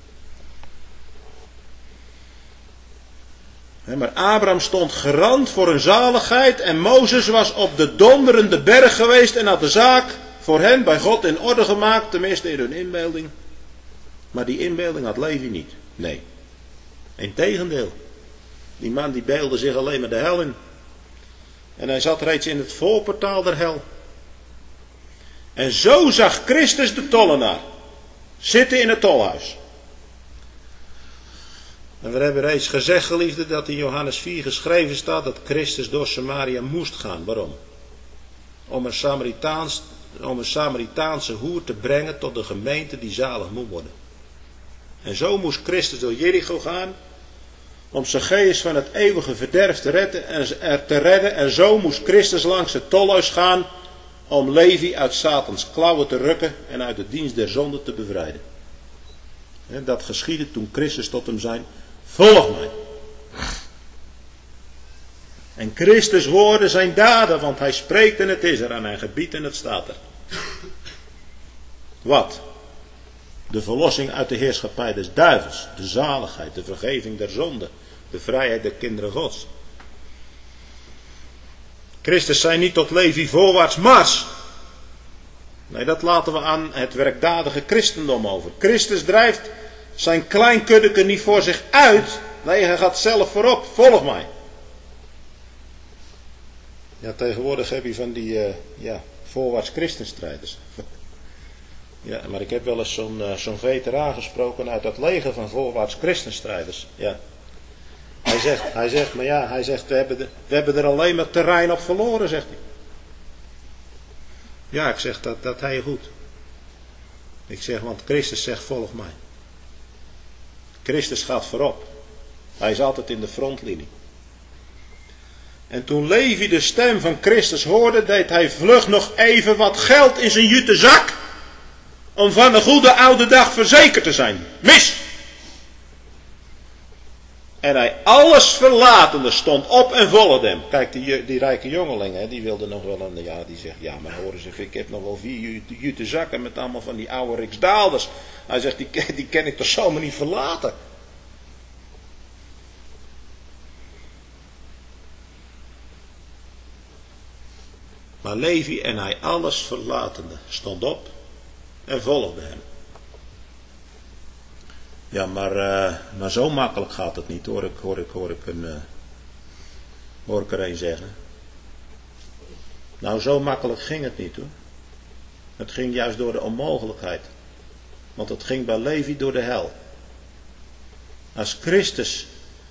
Maar Abraham stond garant voor een zaligheid en Mozes was op de donderende berg geweest en had de zaak voor hen bij God in orde gemaakt, tenminste in hun inbeelding. Maar die inbeelding had Levi niet. Nee. Integendeel. Die man die beelde zich alleen maar de hel in. En hij zat reeds in het voorportaal der hel. En zo zag Christus de tollenaar zitten in het tolhuis. En we hebben reeds gezegd, geliefden, dat in Johannes 4 geschreven staat dat Christus door Samaria moest gaan. Waarom? Om een Samaritaanse hoer te brengen tot de gemeente die zalig moet worden. En zo moest Christus door Jericho gaan, om Zacchaeus van het eeuwige verderf te redden. En zo moest Christus langs het tolhuis gaan, om Levi uit Satans klauwen te rukken en uit de dienst der zonde te bevrijden. En dat geschiedde toen Christus tot hem zei: volg mij. En Christus woorden zijn daden, want hij spreekt en het is er en hij gebiedt en het staat er. Wat? De verlossing uit de heerschappij des duivels, de zaligheid, de vergeving der zonde, de vrijheid der kinderen Gods. Christus zei niet tot Levi voorwaarts mars. Nee, dat laten we aan het werkdadige christendom over. Christus drijft zijn klein kuddeke niet voor zich uit. Nee, hij gaat zelf voorop. Volg mij. Ja, tegenwoordig heb je van die voorwaarts christenstrijders. Ja, maar ik heb wel eens zo'n veteraan gesproken uit dat leger van voorwaarts christenstrijders. Ja. Hij zegt, we hebben er alleen maar terrein op verloren, zegt hij. Ja, ik zeg, dat hij je goed. Ik zeg, want Christus zegt, volg mij. Christus gaat voorop. Hij is altijd in de frontlinie. En toen Levi de stem van Christus hoorde, deed hij vlug nog even wat geld in zijn jute zak, om van de goede oude dag verzekerd te zijn. Mis! En hij alles verlatende stond op en volgde hem. Kijk, die rijke jongeling, die wilde nog wel die zegt, ja, maar horen eens, ik heb nog wel 4 jute zakken met allemaal van die oude riksdaalders. Hij zegt, die kan ik toch zomaar niet verlaten. Maar Levi en hij alles verlatende stond op en volgde hem. Ja, maar zo makkelijk gaat het niet, hoor ik er een zeggen. Nou, zo makkelijk ging het niet, hoor. Het ging juist door de onmogelijkheid. Want het ging bij Levi door de hel. Als Christus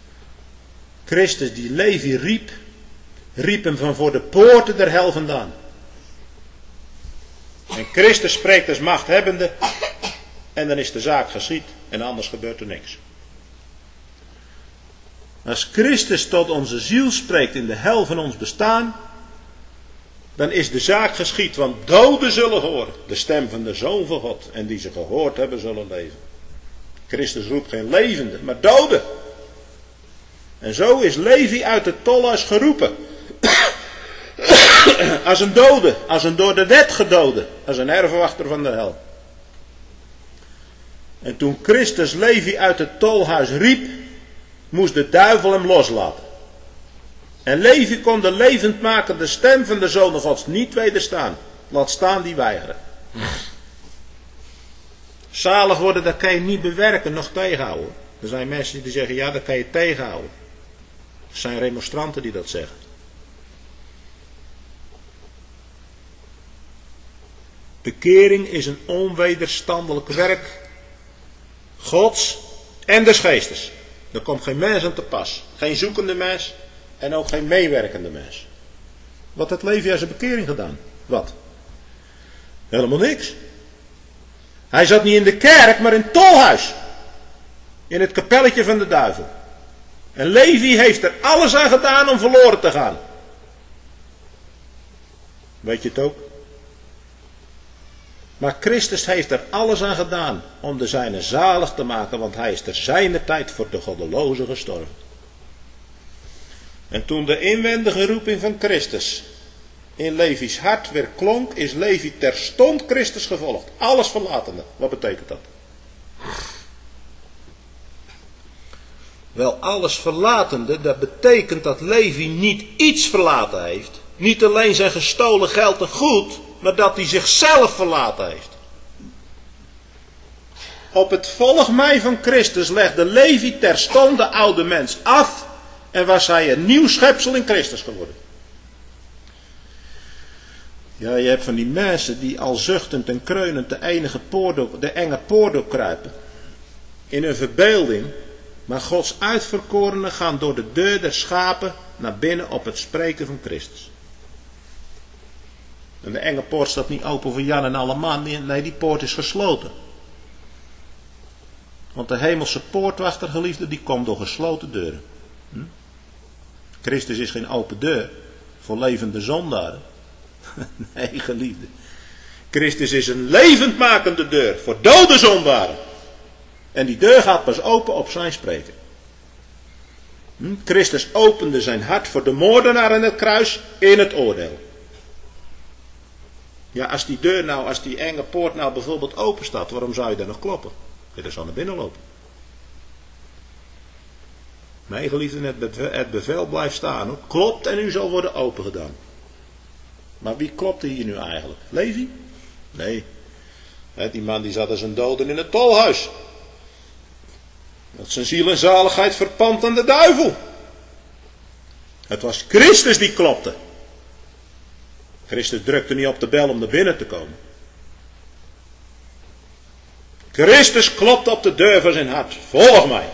die Levi riep hem van voor de poorten der hel vandaan. En Christus spreekt als machthebbende en dan is de zaak geschied en anders gebeurt er niks. Als Christus tot onze ziel spreekt in de hel van ons bestaan, dan is de zaak geschied, want doden zullen horen de stem van de Zoon van God en die ze gehoord hebben zullen leven. Christus roept geen levenden, maar doden. En zo is Levi uit het tolhuis geroepen. Als een dode, als een door de wet gedode, als een erfwachter van de hel. En toen Christus Levi uit het tolhuis riep, moest de duivel hem loslaten. En Levi kon de levendmakende stem van de Zoon Gods niet wederstaan. Laat staan die weigeren. Zalig worden, dat kan je niet bewerken, nog tegenhouden. Er zijn mensen die zeggen, ja, dat kan je tegenhouden. Er zijn remonstranten die dat zeggen. Bekering is een onwederstandelijk werk Gods en des Geestes. Er komt geen mens aan te pas. Geen zoekende mens en ook geen meewerkende mens. Wat heeft Levi aan zijn bekering gedaan? Wat? Helemaal niks. Hij zat niet in de kerk, maar in het tolhuis. In het kapelletje van de duivel. En Levi heeft er alles aan gedaan om verloren te gaan. Weet je het ook? Maar Christus heeft er alles aan gedaan om de zijne zalig te maken, want hij is ter zijner tijd voor de goddelozen gestorven. En toen de inwendige roeping van Christus in Levi's hart weer klonk, is Levi terstond Christus gevolgd. Alles verlatende. Wat betekent dat? Wel, alles verlatende, dat betekent dat Levi niet iets verlaten heeft. Niet alleen zijn gestolen geld en goed, maar dat hij zichzelf verlaten heeft. Op het volg mij van Christus legde Levi terstond de oude mens af en was hij een nieuw schepsel in Christus geworden. Ja, je hebt van die mensen die al zuchtend en kreunend de enge poort doorkruipen. In hun verbeelding. Maar Gods uitverkorenen gaan door de deur der schapen naar binnen op het spreken van Christus. En de enge poort staat niet open voor Jan en alle man. Nee, die poort is gesloten. Want de hemelse poortwachter, geliefde, die komt door gesloten deuren. Christus is geen open deur voor levende zondaren. Nee, geliefde. Christus is een levendmakende deur voor dode zondaren. En die deur gaat pas open op zijn spreken. Christus opende zijn hart voor de moordenaar aan het kruis in het oordeel. Ja, als die deur nou, als die enge poort nou bijvoorbeeld open staat, waarom zou je daar nog kloppen? Je zou naar binnen lopen. Nee, geliefden, het bevel blijft staan. Hoor. Klopt en u zal worden opengedaan. Maar wie klopte hier nu eigenlijk? Levi? Nee. Die man die zat als een dode in het tolhuis. Dat zijn ziel en zaligheid verpand aan de duivel. Het was Christus die klopte. Christus drukte niet op de bel om naar binnen te komen. Christus klopte op de deur van zijn hart. Volg mij.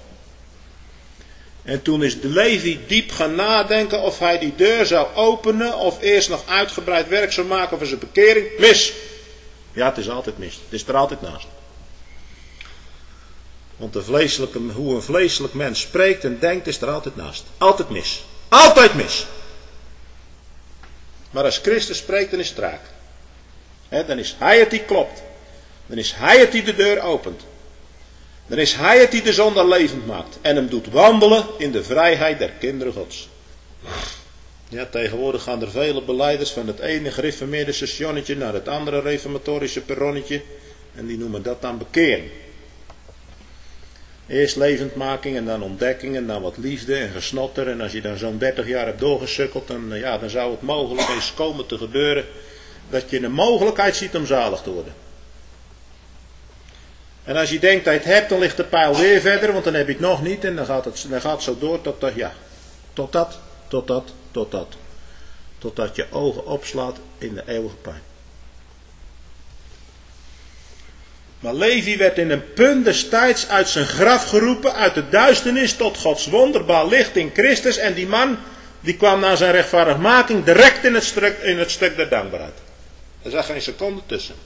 En toen is de Levi diep gaan nadenken of hij die deur zou openen of eerst nog uitgebreid werk zou maken voor zijn bekering. Mis. Ja, het is altijd mis. Het is er altijd naast. Want hoe een vleeselijk mens spreekt en denkt is er altijd naast. Altijd mis. Altijd mis. Maar als Christus spreekt, dan is het raak. Dan is hij het die klopt. Dan is hij het die de deur opent. Dan is hij het die de zondaar levend maakt. En hem doet wandelen in de vrijheid der kinderen Gods. Ja, tegenwoordig gaan er vele belijders van het ene gereformeerde stationnetje naar het andere reformatorische perronnetje. En die noemen dat dan bekering. Eerst levendmaking en dan ontdekking en dan wat liefde en gesnotter. En als je dan zo'n 30 jaar hebt doorgesukkeld, dan zou het mogelijk eens komen te gebeuren dat je een mogelijkheid ziet om zalig te worden. En als je denkt dat je het hebt, dan ligt de pijl weer verder, want dan heb je het nog niet. En dan gaat het zo door totdat je ogen opslaat in de eeuwige pijn. Maar Levi werd in een punt destijds uit zijn graf geroepen, uit de duisternis tot Gods wonderbaar licht in Christus. En die man, die kwam na zijn rechtvaardigmaking direct in het stuk der dankbaarheid. Er zat geen seconde tussen.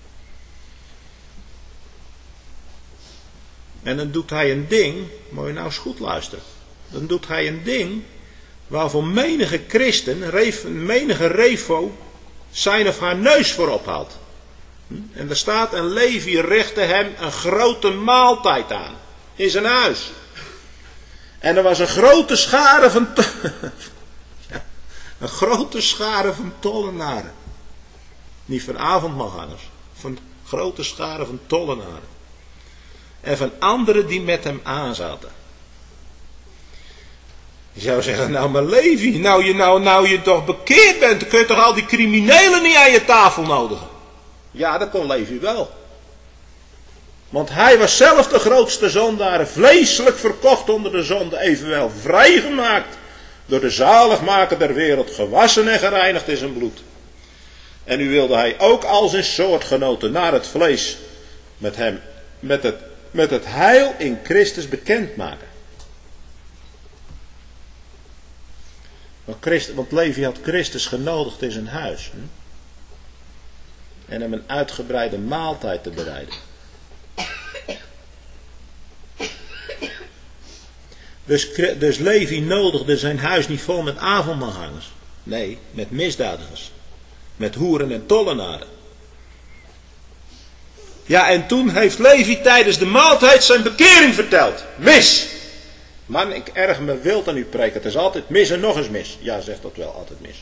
En dan doet hij een ding, moet je nou eens goed luisteren. Dan doet hij een ding waarvoor menige christen, menige refo, zijn of haar neus voor ophaalt. En er staat, en Levi richtte hem een grote maaltijd aan. In zijn huis. En er was een grote schare van een grote schare van tollenaren. Niet van avondmaalgangers. Van grote schare van tollenaren. En van anderen die met hem aanzaten. Je zou zeggen, nou maar Levi, nou je toch bekeerd bent, dan kun je toch al die criminelen niet aan je tafel nodigen. Ja, dat kon Levi wel. Want hij was zelf de grootste zondaar, vleeselijk verkocht onder de zonde, evenwel vrijgemaakt door de zaligmaker der wereld, gewassen en gereinigd in zijn bloed. En nu wilde hij ook al zijn soortgenoten naar het vlees met hem, met het heil in Christus bekendmaken. Want Levi had Christus genodigd in zijn huis. En hem een uitgebreide maaltijd te bereiden. Dus Levi nodigde zijn huis niet vol met avondmaalgangers. Nee, met misdadigers. Met hoeren en tollenaren. Ja, en toen heeft Levi tijdens de maaltijd zijn bekering verteld. Mis! Man, ik erger me wild aan uw preek. Het is altijd mis en nog eens mis. Ja, zegt dat wel, altijd mis.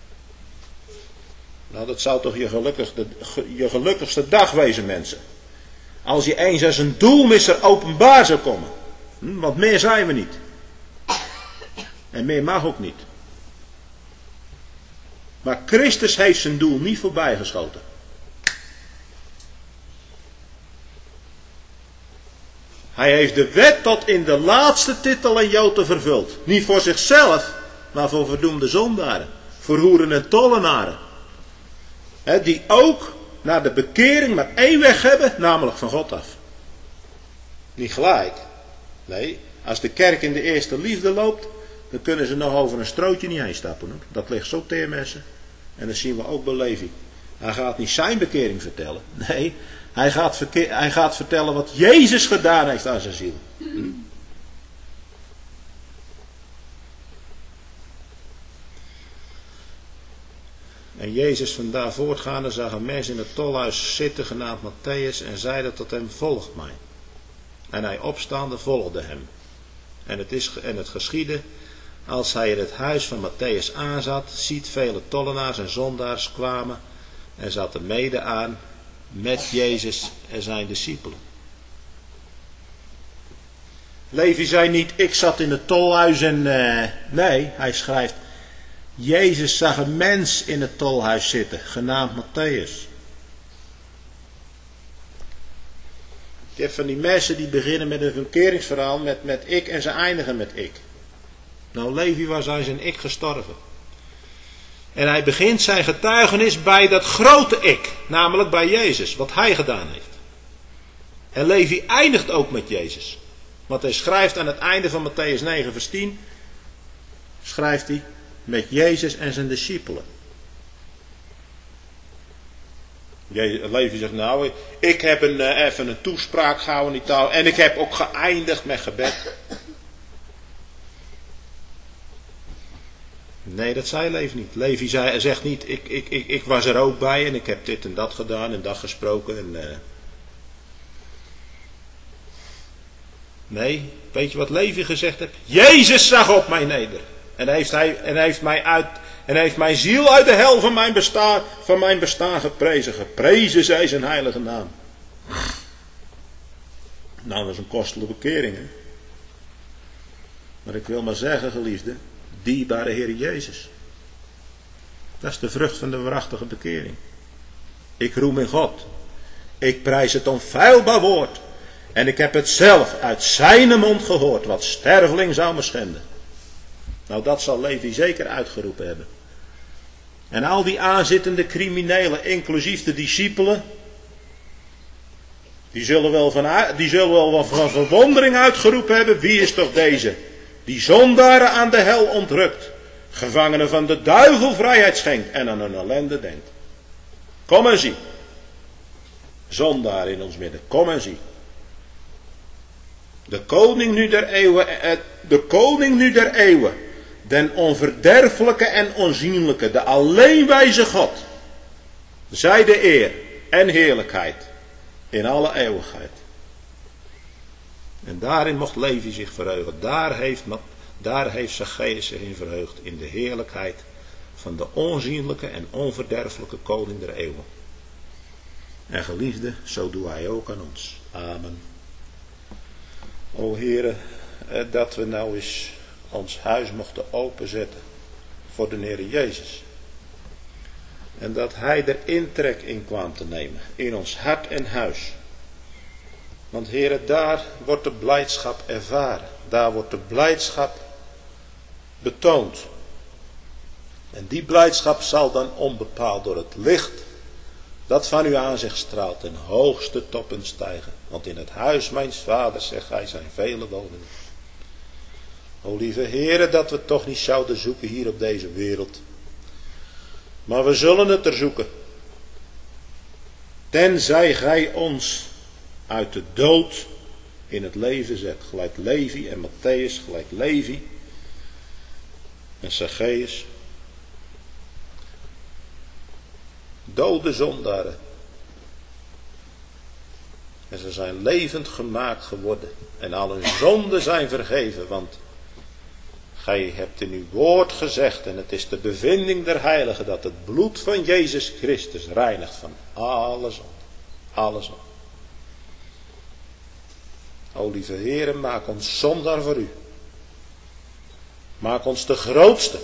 Nou, dat zou toch je gelukkigste dag wezen, mensen. Als je eens als een doelmisser openbaar zou komen. Want meer zijn we niet. En meer mag ook niet. Maar Christus heeft zijn doel niet voorbijgeschoten. Hij heeft de wet tot in de laatste titel en jota vervuld. Niet voor zichzelf, maar voor verdoemde zondaren. Voor hoeren en tollenaren. Die ook naar de bekering maar één weg hebben, namelijk van God af. Niet gelijk. Nee, als de kerk in de eerste liefde loopt, dan kunnen ze nog over een strootje niet heen stappen. Hoor. Dat ligt zo teer, mensen. En dat zien we ook bij Levi. Hij gaat niet zijn bekering vertellen. Nee, hij gaat vertellen wat Jezus gedaan heeft aan zijn ziel. En Jezus vandaar voortgaande zag een mens in het tolhuis zitten genaamd Matthäus en zeide tot hem, volg mij. En hij opstaande volgde hem. En het geschiedde, als hij in het huis van Matthäus aanzat, ziet vele tollenaars en zondaars kwamen en zaten mede aan met Jezus en zijn discipelen. Levi zei niet, ik zat in het tolhuis en... nee, hij schrijft, Jezus zag een mens in het tolhuis zitten, genaamd Matthäus. Je hebt van die mensen die beginnen met een verkeringsverhaal met ik en ze eindigen met ik. Nou, Levi was aan zijn ik gestorven. En hij begint zijn getuigenis bij dat grote ik, namelijk bij Jezus, wat hij gedaan heeft. En Levi eindigt ook met Jezus. Want hij schrijft aan het einde van Matthäus 9 vers 10, schrijft hij met Jezus en zijn discipelen. Levi zegt, nou, ik heb even een toespraak gehouden in die taal en ik heb ook geëindigd met gebed. Nee, dat zei Levi niet. Levi zegt niet, ik was er ook bij en ik heb dit en dat gedaan en dat gesproken. En, Nee, weet je wat Levi gezegd heeft? Jezus zag op mij neder. En heeft mijn ziel uit de hel van mijn bestaan geprezen. Geprezen zij zijn heilige naam. Nou, dat is een kostelijke bekering, hè. Maar ik wil maar zeggen, geliefde, dierbare Heer Jezus. Dat is de vrucht van de waarachtige bekering. Ik roem in God. Ik prijs het onfeilbaar woord. En ik heb het zelf uit zijn mond gehoord, wat sterveling zou me schenden. Nou, dat zal Levi zeker uitgeroepen hebben. En al die aanzittende criminelen, inclusief de discipelen, die zullen wel van verwondering uitgeroepen hebben. Wie is toch deze, die zondaren aan de hel ontrukt, gevangenen van de duivel vrijheid schenkt en aan hun ellende denkt. Kom en zie. Zondaar in ons midden, kom en zie. De koning nu der eeuwen, den onverderfelijke en onzienlijke, de alleenwijze God, zij de eer en heerlijkheid in alle eeuwigheid. En daarin mocht Levi zich verheugen. Daar heeft Zacchaeus zich in verheugd, in de heerlijkheid van de onzienlijke en onverderfelijke koning der eeuwen. En geliefde, zo doet hij ook aan ons. Amen. O Heere, dat we nou eens ons huis mochten openzetten voor de Heer Jezus. En dat hij er intrek in kwam te nemen, in ons hart en huis. Want Heere, daar wordt de blijdschap ervaren. Daar wordt de blijdschap betoond. En die blijdschap zal dan onbepaald door het licht dat van uw aanzicht straalt ten hoogste toppen stijgen. Want in het huis mijns vaders, zegt hij, zijn vele woningen. O lieve Heere, dat we toch niet zouden zoeken hier op deze wereld. Maar we zullen het er zoeken. Tenzij gij ons uit de dood in het leven zet. Gelijk Levi en Matthäus, gelijk Levi en Zacchaeus. Dode zondaren. En ze zijn levend gemaakt geworden. En al hun zonden zijn vergeven. Want gij hebt in uw woord gezegd. En het is de bevinding der heiligen. Dat het bloed van Jezus Christus reinigt van alle zonde. Alle zonde. O lieve Heere, maak ons zondaar voor u. Maak ons de grootste.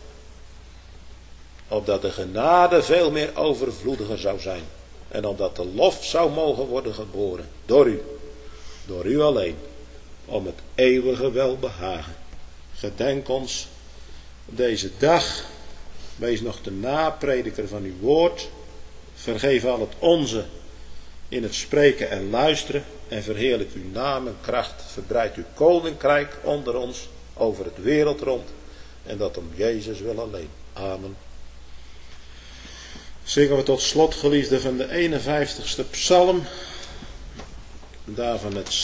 Opdat de genade veel meer overvloediger zou zijn. En opdat de lof zou mogen worden geboren. Door u. Door u alleen. Om het eeuwige welbehagen. Gedenk ons op deze dag. Wees nog de naprediker van uw woord. Vergeef al het onze in het spreken en luisteren. En verheerlijk uw naam en kracht. Verbreid uw koninkrijk onder ons. Over het wereld rond. En dat om Jezus wil alleen. Amen. Zingen we tot slot, geliefde, van de 51ste psalm. Daarvan het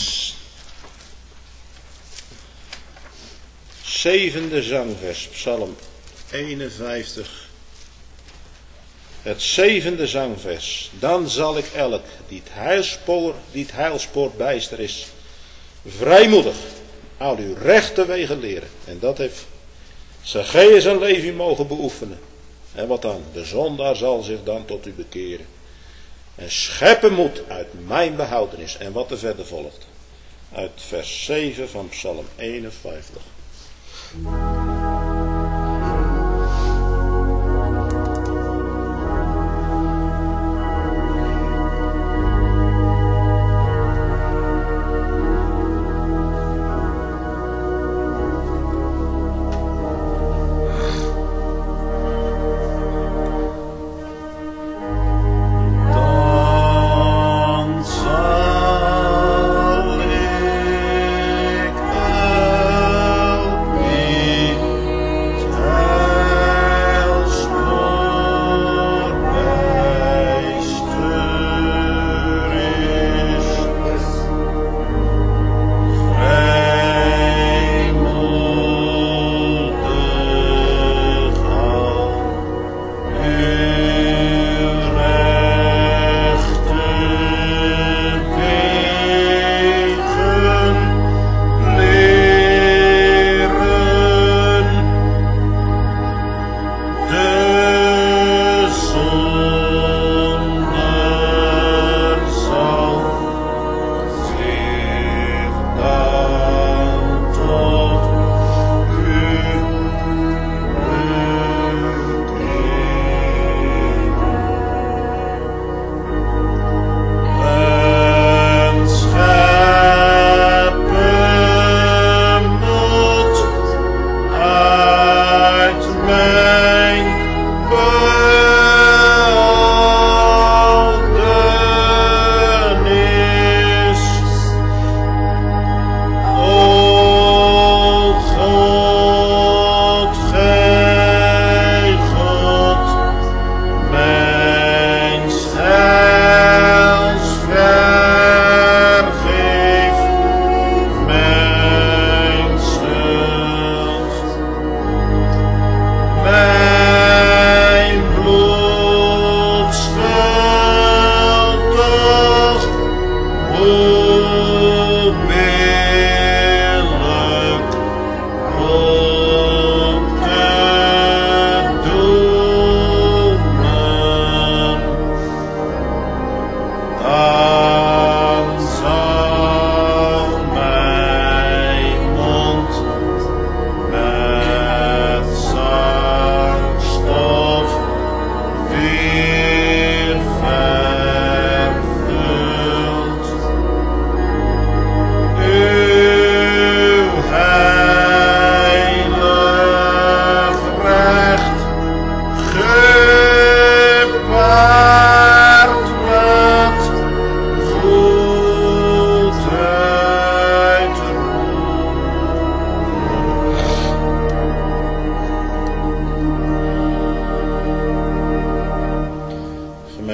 7e zangvers, psalm 51. Het 7e zangvers. Dan zal ik elk die het heilspoor bijster is, vrijmoedig al uw rechte wegen leren. En dat heeft Zacchaeus en Levi mogen beoefenen. En wat dan? De zondaar zal zich dan tot u bekeren. En scheppen moed uit mijn behoudenis. En wat er verder volgt. Uit vers 7 van psalm 51.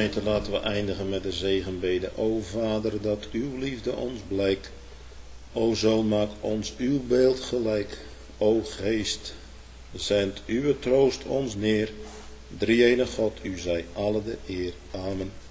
gemeente, laten we eindigen met de zegenbede. O Vader, dat uw liefde ons blijkt. O Zoon, maak ons uw beeld gelijk. O Geest, zend uw troost ons neer. Drie-ene God, u zij alle de eer. Amen.